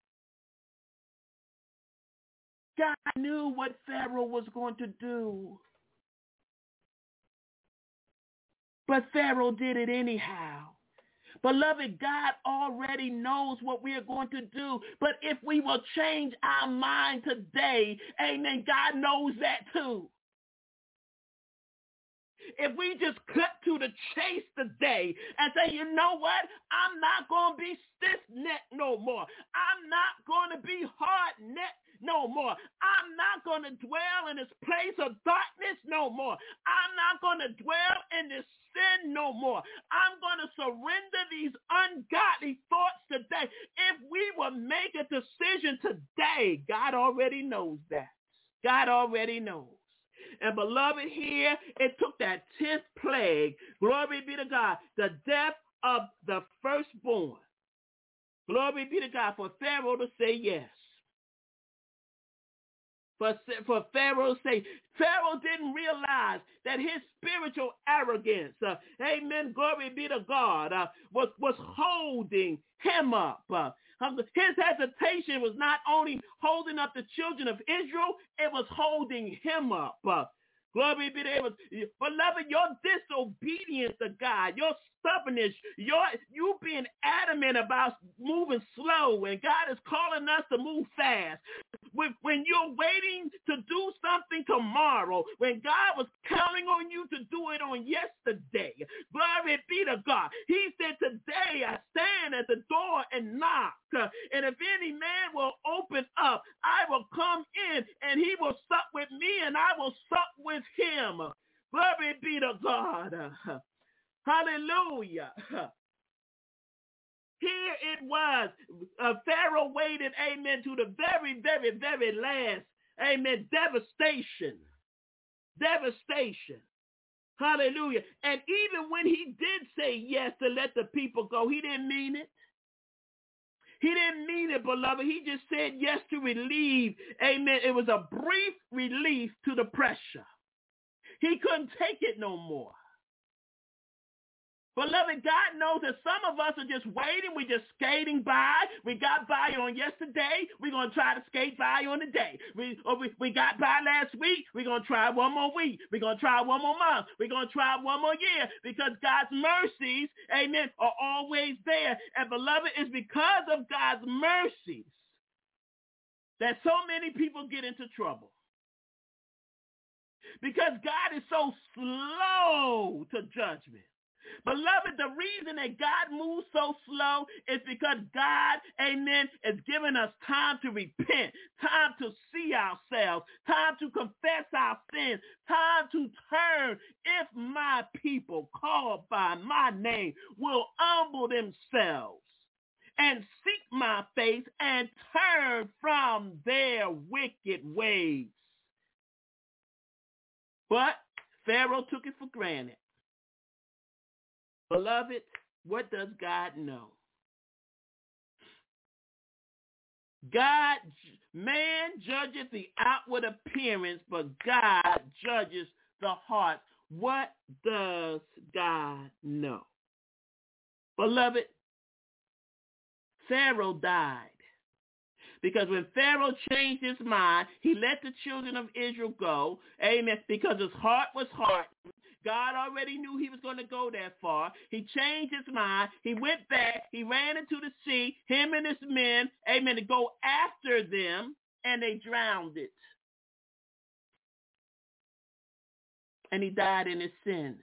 God knew what Pharaoh was going to do. But Pharaoh did it anyhow. Beloved, God already knows what we are going to do. But if we will change our mind today, amen, God knows that too. If we just cut to the chase today and say, you know what, I'm not going to be stiff-necked no more. I'm not going to be hard-necked no more. I'm not going to dwell in this place of darkness no more. I'm not going to dwell in this sin no more. I'm going to surrender these ungodly thoughts today. If we will make a decision today, God already knows that. God already knows. And beloved, here it took that tenth plague, glory be to God, the death of the firstborn. Glory be to God, for Pharaoh to say yes. For, for Pharaoh's sake, Pharaoh didn't realize that his spiritual arrogance, uh, amen, glory be to God, uh, was, was holding him up. Uh, his hesitation was not only holding up the children of Israel, it was holding him up. Uh, Glory be to God. Beloved, your disobedience to God, your stubbornness, your you being adamant about moving slow, and God is calling us to move fast. When, when you're waiting to do something tomorrow, when God was counting on you to do it on yesterday, glory be to God. He said, today I stand at the door and knock, and if any man will open up, I will come in, and he will sup with me, and I will sup with him. Glory be to God. Hallelujah. Here it was. Uh, Pharaoh waited, amen, to the very, very, very last, amen, devastation. Devastation. Hallelujah. And even when he did say yes to let the people go, he didn't mean it. He didn't mean it, beloved. He just said yes to relieve, amen. It was a brief relief to the pressure. He couldn't take it no more. Beloved, God knows that some of us are just waiting. We're just skating by. We got by on yesterday. We're going to try to skate by on the day. We, or we, we got by last week. We're going to try one more week. We're going to try one more month. We're going to try one more year, because God's mercies, amen, are always there. And beloved, it's because of God's mercies that so many people get into trouble. Because God is so slow to judgment. Beloved, the reason that God moves so slow is because God, amen, is giving us time to repent, time to see ourselves, time to confess our sins, time to turn. If my people called by my name will humble themselves and seek my face and turn from their wicked ways. But Pharaoh took it for granted. Beloved, what does God know? God, man judges the outward appearance, but God judges the heart. What does God know? Beloved, Pharaoh died. Because when Pharaoh changed his mind, he let the children of Israel go, amen, because his heart was hardened. God already knew he was going to go that far. He changed his mind. He went back. He ran into the sea, him and his men, amen, to go after them, and they drowned it. And he died in his sin.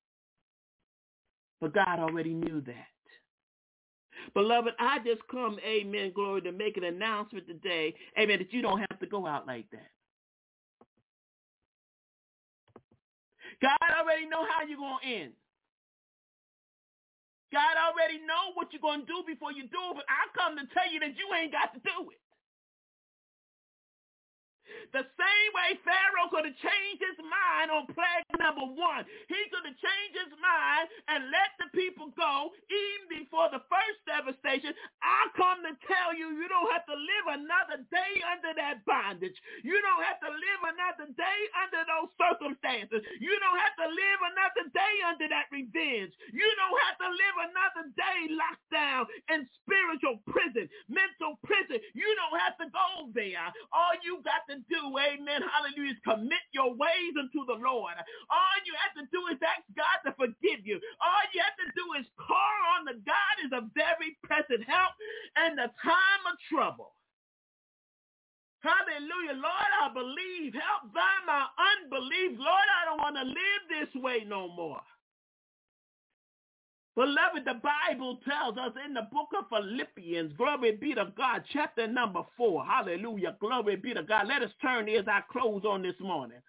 But God already knew that. Beloved, I just come, amen, glory, to make an announcement today, amen, that you don't have to go out like that. God already know how you're going to end. God already know what you're going to do before you do it, but I come to tell you that you ain't got to do it. The same way Pharaoh could have changed his mind on plague number one. He could have changed his mind and let the people go even before the first devastation. I come to tell you, you don't have to live another day under that bondage. You don't have to live another day under those circumstances. You don't have to live another day under that revenge. You don't have to live another day locked down in spiritual prison, mental prison. You don't have to go there. All you got to do, amen, hallelujah, is commit your ways unto the Lord. All you have to do is ask God to forgive you. All you have to do is call on the God is a very present help in the time of trouble. Hallelujah. Lord, I believe. Help by my unbelief. Lord, I don't want to live this way no more. Beloved, the Bible tells us in the book of Philippians, glory be to God, chapter number four. Hallelujah. Glory be to God. Let us turn here as I close on this morning.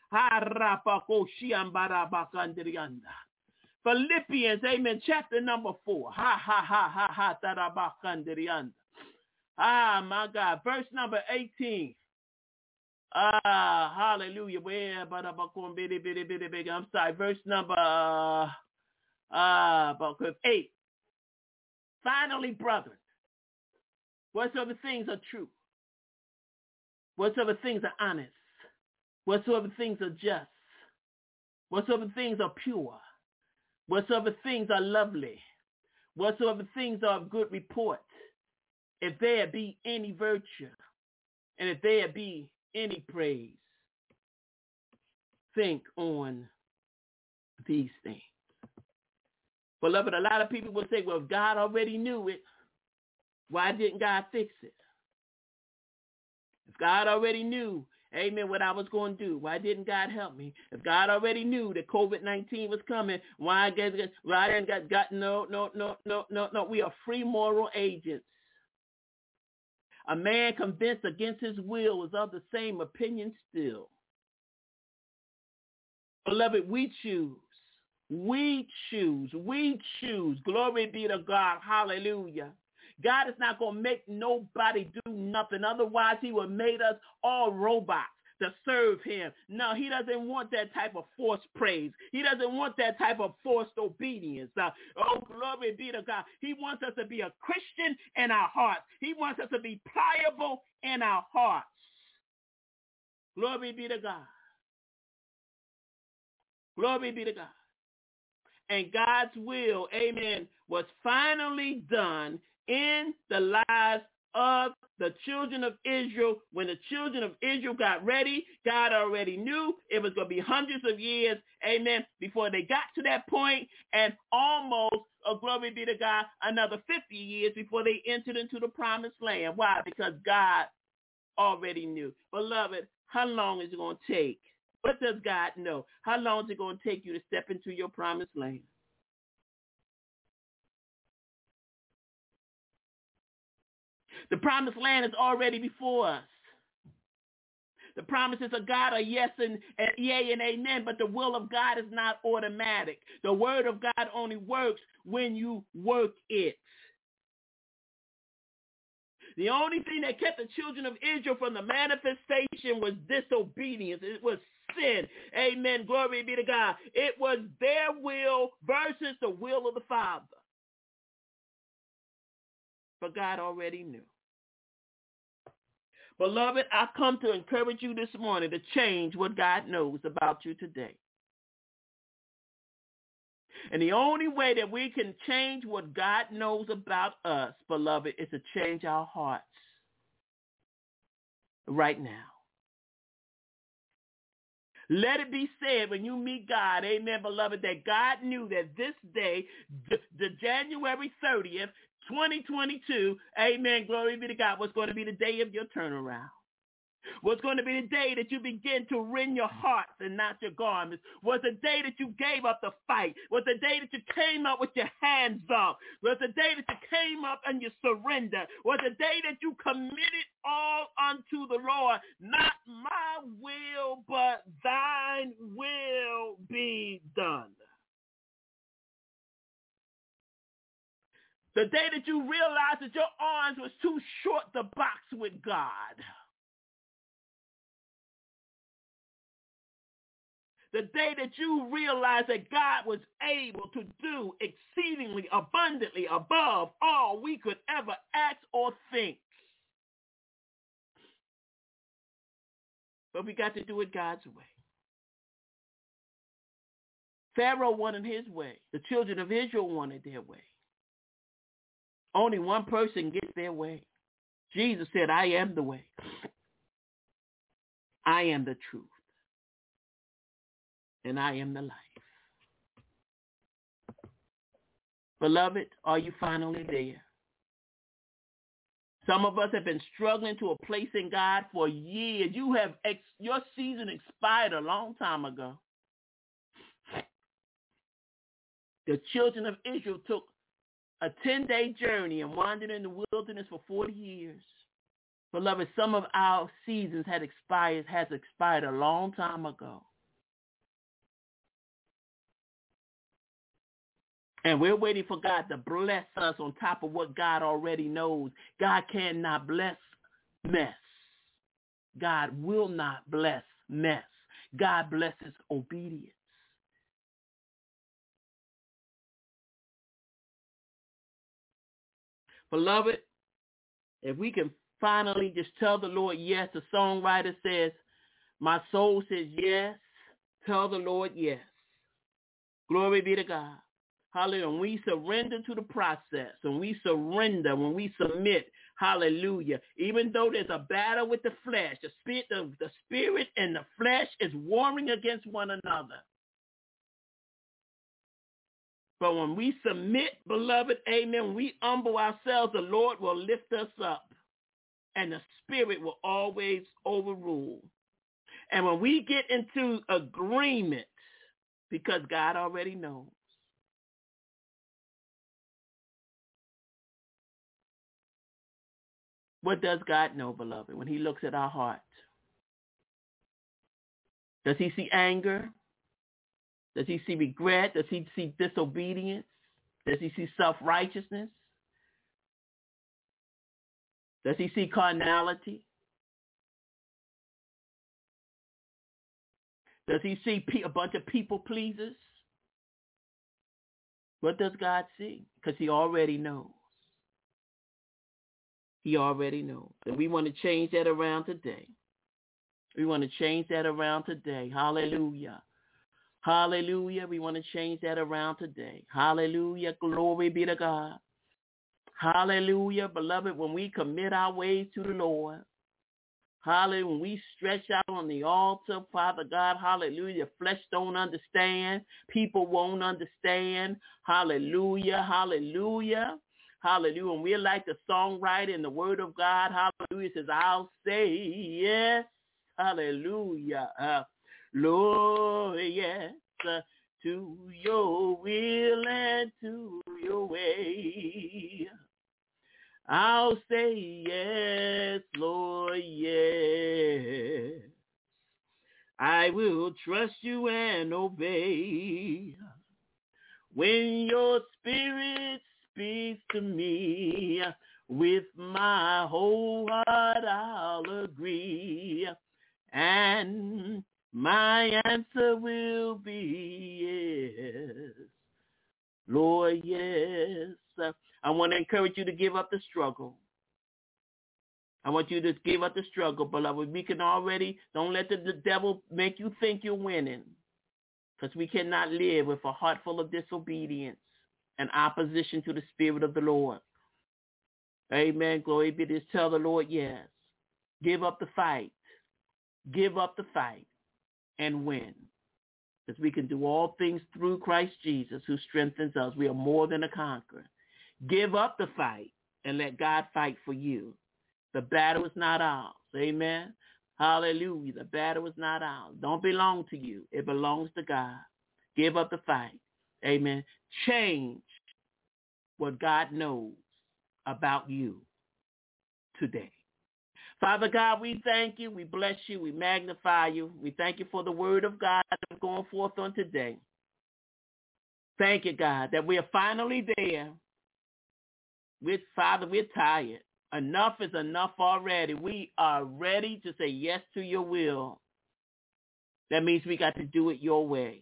Philippians, amen, chapter number four. Ha, ha, ha, ha, ha, tarabakandrianda. Ah, my God. Verse number eighteen. Ah, hallelujah. I'm sorry. Verse number... Uh, Ah, uh, but eight. Finally, brethren, whatsoever things are true, whatsoever things are honest, whatsoever things are just, whatsoever things are pure, whatsoever things are lovely, whatsoever things are of good report, if there be any virtue, and if there be any praise, think on these things. Beloved, a lot of people will say, well, if God already knew it, why didn't God fix it? If God already knew, amen, what I was going to do, why didn't God help me? If God already knew that covid nineteen was coming, why, why didn't God, God, no, no, no, no, no, no. We are free moral agents. A man convinced against his will is of the same opinion still. Beloved, we choose. We choose. We choose. Glory be to God. Hallelujah. God is not going to make nobody do nothing. Otherwise, he would have made us all robots to serve him. No, he doesn't want that type of forced praise. He doesn't want that type of forced obedience. Uh, oh, glory be to God. He wants us to be a Christian in our hearts. He wants us to be pliable in our hearts. Glory be to God. Glory be to God. And God's will, amen, was finally done in the lives of the children of Israel. When the children of Israel got ready, God already knew it was going to be hundreds of years, amen, before they got to that point, and almost, oh, glory be to God, another fifty years before they entered into the promised land. Why? Because God already knew. Beloved, how long is it going to take? What does God know? How long is it going to take you to step into your promised land? The promised land is already before us. The promises of God are yes and, and yea and amen, but the will of God is not automatic. The word of God only works when you work it. The only thing that kept the children of Israel from the manifestation was disobedience. It was sin. Amen. Glory be to God. It was their will versus the will of the Father. But God already knew. Beloved, I come to encourage you this morning to change what God knows about you today. And the only way that we can change what God knows about us, beloved, is to change our hearts right now. Let it be said when you meet God, amen, beloved, that God knew that this day, the, the January thirtieth, twenty twenty-two, amen, glory be to God, was going to be the day of your turnaround. Was going to be the day that you begin to rend your hearts and not your garments. Was the day that you gave up the fight. Was the day that you came up with your hands up. Was the day that you came up and you surrendered. Was the day that you committed all unto the Lord. Not my will, but thine will be done. The day that you realized that your arms was too short to box with God. The day that you realized that God was able to do exceedingly abundantly above all we could ever ask or think. But we got to do it God's way. Pharaoh wanted his way. The children of Israel wanted their way. Only one person gets their way. Jesus said, I am the way. I am the truth. And I am the life. Beloved, are you finally there? Some of us have been struggling to a place in God for years. You have ex- your season expired a long time ago. The children of Israel took a ten-day journey and wandered in the wilderness for forty years. Beloved, some of our seasons had expired, has expired a long time ago. And we're waiting for God to bless us on top of what God already knows. God cannot bless mess. God will not bless mess. God blesses obedience. Beloved, if we can finally just tell the Lord yes, the songwriter says, my soul says yes, tell the Lord yes. Glory be to God. Hallelujah. When we surrender to the process, when we surrender, when we submit, hallelujah, even though there's a battle with the flesh, the spirit, the, the spirit and the flesh is warring against one another. But when we submit, beloved, amen, when we humble ourselves, the Lord will lift us up and the spirit will always overrule. And when we get into agreement, because God already knows, what does God know, beloved, when he looks at our heart? Does he see anger? Does he see regret? Does he see disobedience? Does he see self-righteousness? Does he see carnality? Does he see a bunch of people pleasers? What does God see? Because he already knows. He already knows. And we want to change that around today. We want to change that around today. Hallelujah. Hallelujah. We want to change that around today. Hallelujah. Glory be to God. Hallelujah. Beloved, when we commit our ways to the Lord, hallelujah, when we stretch out on the altar, Father God, hallelujah, flesh don't understand. People won't understand. Hallelujah. Hallelujah. Hallelujah. And we're like the songwriter in the word of God. Hallelujah. It says, I'll say yes. Hallelujah. Uh, Lord, yes, uh, to your will and to your way. I'll say yes, Lord, yes. I will trust you and obey. When your spirit speaks to me, with my whole heart I'll agree. And my answer will be yes. Lord, yes. I want to encourage you to give up the struggle. I want you to give up the struggle, beloved. We can already, don't let the, the devil make you think you're winning, because we cannot live with a heart full of disobedience and opposition to the Spirit of the Lord. Amen. Glory be to. Tell the Lord yes. Give up the fight. Give up the fight and win. Because we can do all things through Christ Jesus who strengthens us. We are more than a conqueror. Give up the fight and let God fight for you. The battle is not ours. Amen. Hallelujah. The battle is not ours. Don't belong to you. It belongs to God. Give up the fight. Amen. Change what God knows about you today. Father God, we thank you. We bless you. We magnify you. We thank you for the word of God that's going forth on today. Thank you, God, that we are finally there. We're, Father, we're tired. Enough is enough already. We are ready to say yes to your will. That means we got to do it your way.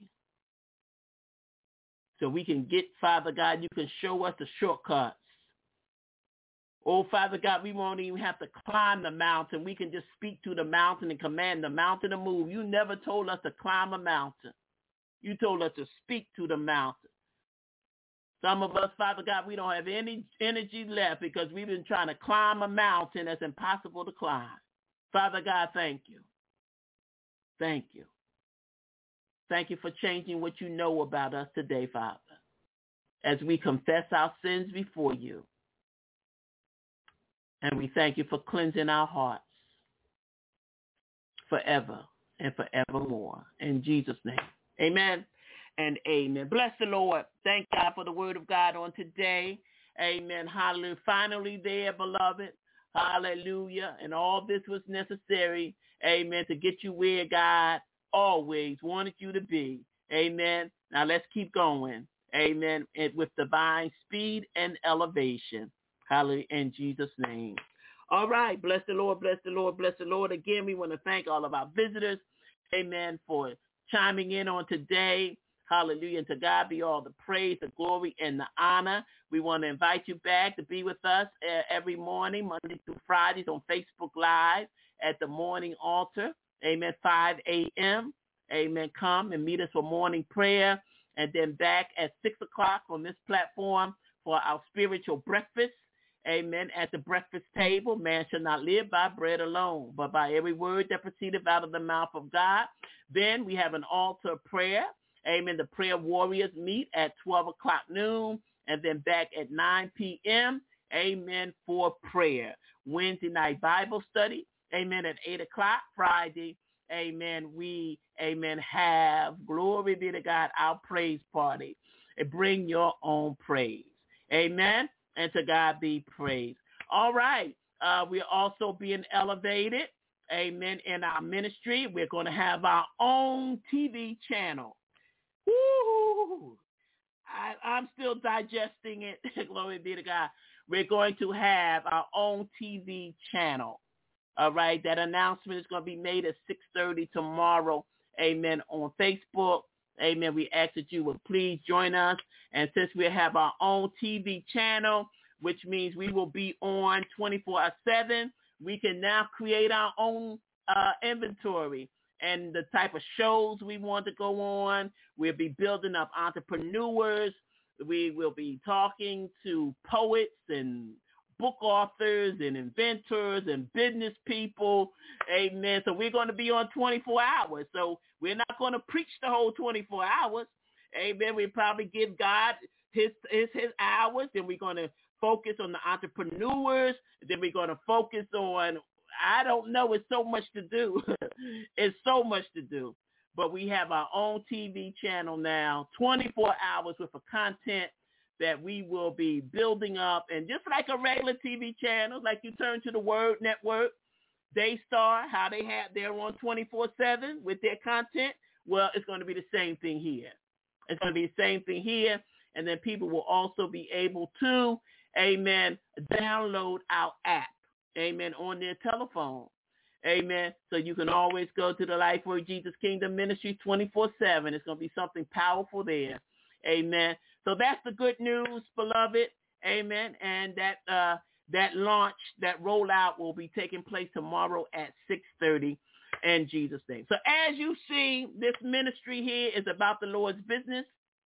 So we can get, Father God, you can show us the shortcuts. Oh, Father God, we won't even have to climb the mountain. We can just speak to the mountain and command the mountain to move. You never told us to climb a mountain. You told us to speak to the mountain. Some of us, Father God, we don't have any energy left because we've been trying to climb a mountain that's impossible to climb. Father God, thank you. Thank you. Thank you for changing what you know about us today, Father, as we confess our sins before you. And we thank you for cleansing our hearts forever and forevermore. In Jesus' name, amen and amen. Bless the Lord. Thank God for the word of God on today. Amen. Hallelujah. Finally there, beloved. Hallelujah. And all this was necessary, amen, to get you where God always wanted you to be. Amen. Now let's keep going. Amen. And with divine speed and elevation. Hallelujah. In Jesus' name. All right. Bless the Lord. Bless the Lord. Bless the Lord. Again, we want to thank all of our visitors. Amen. For chiming in on today. Hallelujah. And to God be all the praise, the glory, and the honor. We want to invite you back to be with us every morning, Monday through Fridays on Facebook Live at the Morning Altar. Amen. five a.m. Amen. Come and meet us for morning prayer. And then back at six o'clock on this platform for our spiritual breakfast. Amen. At the breakfast table, man shall not live by bread alone, but by every word that proceedeth out of the mouth of God. Then we have an altar prayer. Amen. The prayer warriors meet at twelve o'clock noon and then back at nine p.m. Amen. For prayer. Wednesday night Bible study. Amen. At eight o'clock Friday. Amen. We, amen, have, glory be to God, our praise party. And bring your own praise. Amen. And to God be praised. All right. Uh, we're also being elevated. Amen. In our ministry, we're going to have our own T V channel. Woo! I, I'm still digesting it. Glory be to God. We're going to have our own T V channel. All right. That announcement is going to be made at six thirty tomorrow. Amen. On Facebook. Amen. We ask that you would please join us. And since we have our own T V channel, which means we will be on twenty-four seven, we can now create our own uh, inventory and the type of shows we want to go on. We'll be building up entrepreneurs. We will be talking to poets and book authors and inventors and business people. Amen. So we're going to be on twenty-four hours. So we're not going to preach the whole twenty-four hours. Amen. We probably give God his, his, his hours. Then we're going to focus on the entrepreneurs. Then we're going to focus on, I don't know, it's so much to do. It's so much to do. But we have our own T V channel now, twenty-four hours worth of content that we will be building up. And just like a regular T V channel, like you turn to the Word Network, Daystar, how they have, they're on twenty-four seven with their content. Well, it's going to be the same thing here. It's going to be the same thing here. And then people will also be able to, amen, download our app, amen, on their telephone. Amen. So you can always go to the Life Word Jesus Kingdom Ministry twenty-four seven. It's going to be something powerful there. Amen. So that's the good news, beloved. Amen. And that uh, that launch, that rollout will be taking place tomorrow at six thirty in Jesus' name. So as you see, this ministry here is about the Lord's business.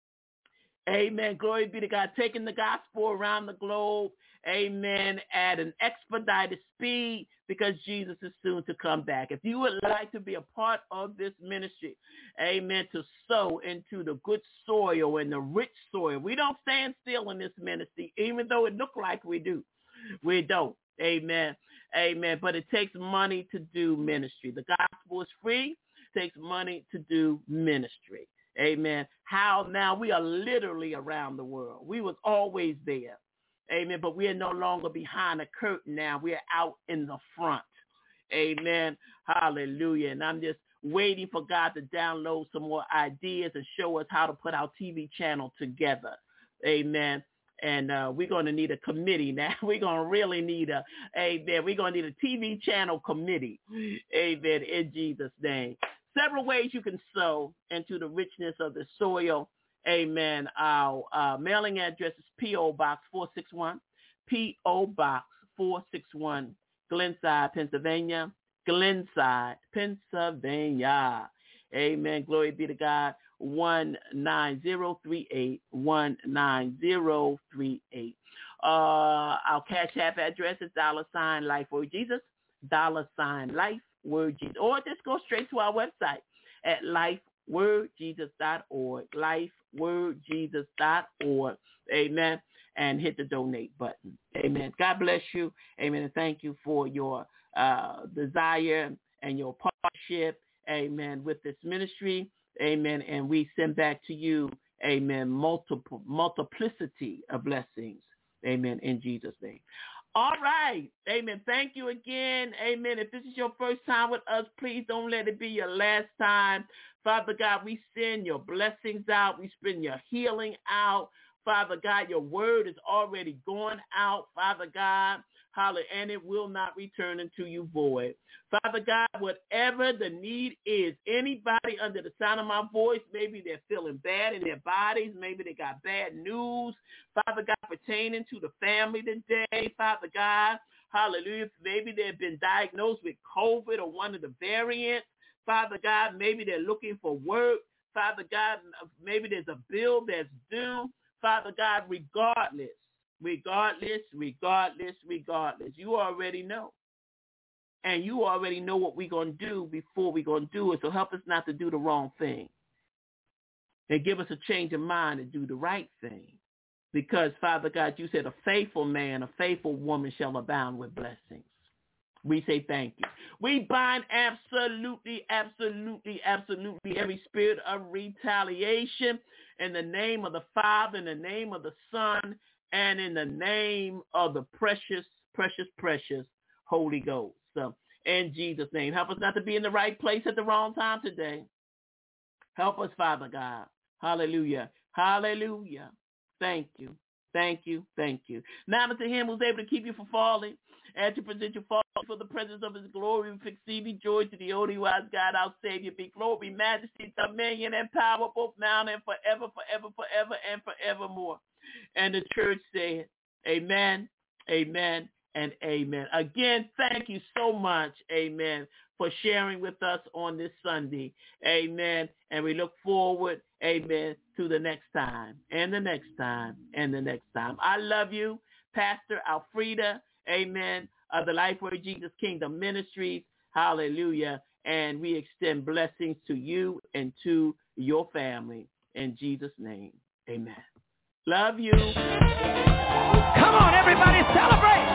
Amen. Glory be to God. Taking the gospel around the globe. Amen. At an expedited speed, because Jesus is soon to come back. If you would like to be a part of this ministry, amen, to sow into the good soil and the rich soil. We don't stand still in this ministry, even though it looks like we do. We don't. Amen. Amen. But it takes money to do ministry. The gospel is free. It takes money to do ministry. Amen. How now? We are literally around the world. We was always there. Amen. But we are no longer behind the curtain now. We are out in the front. Amen. Hallelujah. And I'm just waiting for God to download some more ideas and show us how to put our T V channel together. Amen. And uh, we're going to need a committee now. We're going to really need a, amen. We're going to need a T V channel committee. Amen. In Jesus' name. Several ways you can sow into the richness of the soil. Amen. Our uh, mailing address is P O. Box four six one, P O. Box four six one, Glenside, Pennsylvania. Glenside, Pennsylvania. Amen. Glory be to God. one nine zero three eight, one nine zero three eight. Uh, our Cash App address is dollar sign Life Word Jesus, dollar sign Life Word Jesus. Or just go straight to our website at life word jesus dot org, life word jesus dot org. Amen. And hit the donate button. Amen. God bless you. Amen. And thank you for your uh, desire and your partnership. Amen. With this ministry. Amen. And we send back to you, amen, multiple multiplicity of blessings. Amen. In Jesus' name. All right. Amen. Thank you again. Amen. If this is your first time with us, please don't let it be your last time. Father God, we send your blessings out. We send your healing out. Father God, your word is already going out, Father God. Hallelujah. And it will not return unto you void. Father God, whatever the need is, anybody under the sound of my voice, maybe they're feeling bad in their bodies. Maybe they got bad news, Father God, pertaining to the family today, Father God. Hallelujah. Maybe they've been diagnosed with COVID or one of the variants. Father God, maybe they're looking for work. Father God, maybe there's a bill that's due. Father God, regardless, regardless, regardless, regardless, you already know. And you already know what we're going to do before we're going to do it. So help us not to do the wrong thing. And give us a change of mind to do the right thing. Because, Father God, you said a faithful man, a faithful woman shall abound with blessings. We say thank you. We bind absolutely, absolutely, absolutely every spirit of retaliation in the name of the Father, in the name of the Son, and in the name of the precious, precious, precious Holy Ghost. So, in Jesus' name, help us not to be in the right place at the wrong time today. Help us, Father God. Hallelujah. Hallelujah. Thank you. Thank you. Thank you. Now unto him who's able to keep you from falling and to present you falling for the presence of his glory with exceeding joy to the only wise God, our Savior, be glory, majesty, dominion, and power, both now and forever, forever, forever, and forevermore. And the church said, amen, amen, and amen. Again, thank you so much, amen, for sharing with us on this Sunday. Amen. And we look forward, amen, to the next time, and the next time, and the next time. I love you, Pastor Alfreda, amen, of the Life Word Jesus Kingdom Ministries. Hallelujah. And we extend blessings to you and to your family. In Jesus' name, amen. Love you. Come on, everybody, celebrate.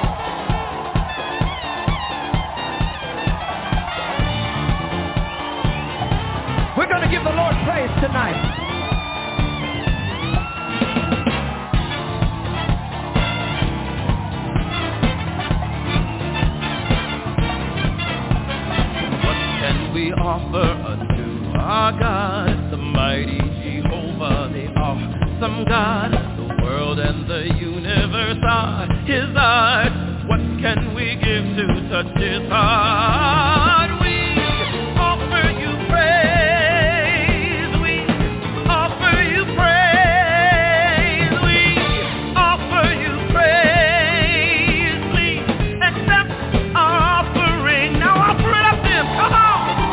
We're going to give the Lord praise tonight. we offer unto our God, the mighty Jehovah, the awesome God. The world and the universe are his art. What can we give to touch his heart? We offer you praise. We offer you praise. We offer you praise. Please accept our offering. Now offer it up to him. Come on.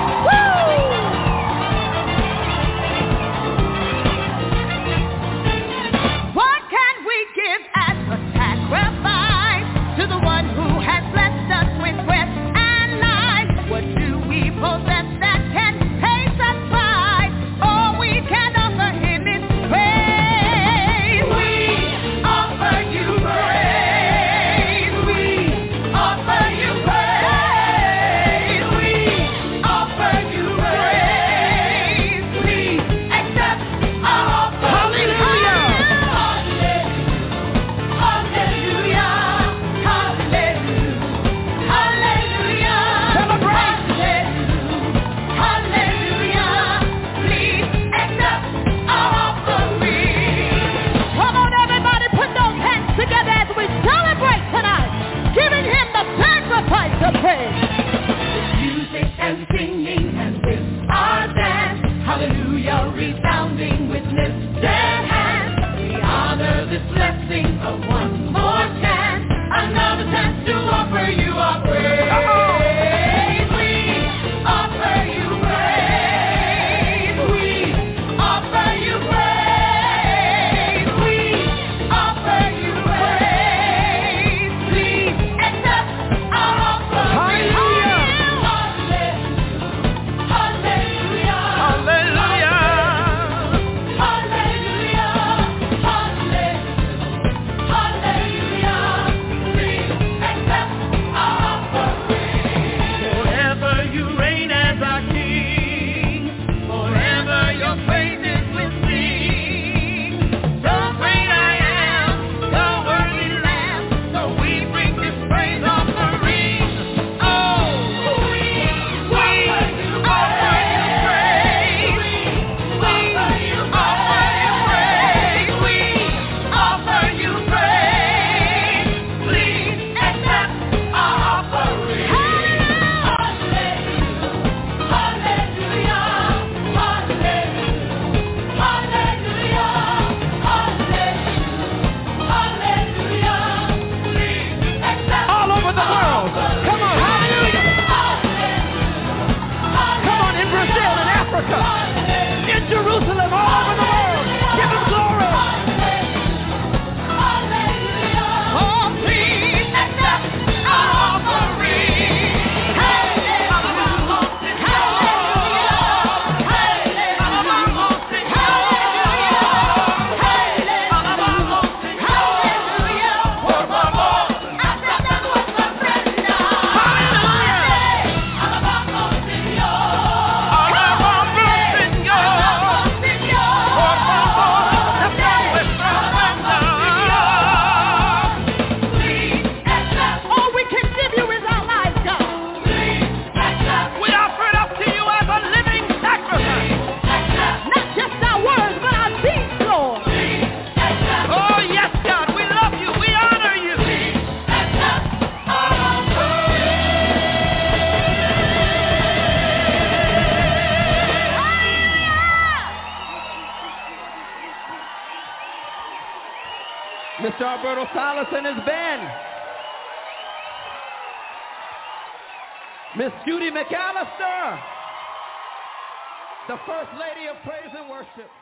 Mister Alberto Salas and his band. Miss Judy McAllister, the First Lady of Praise and Worship.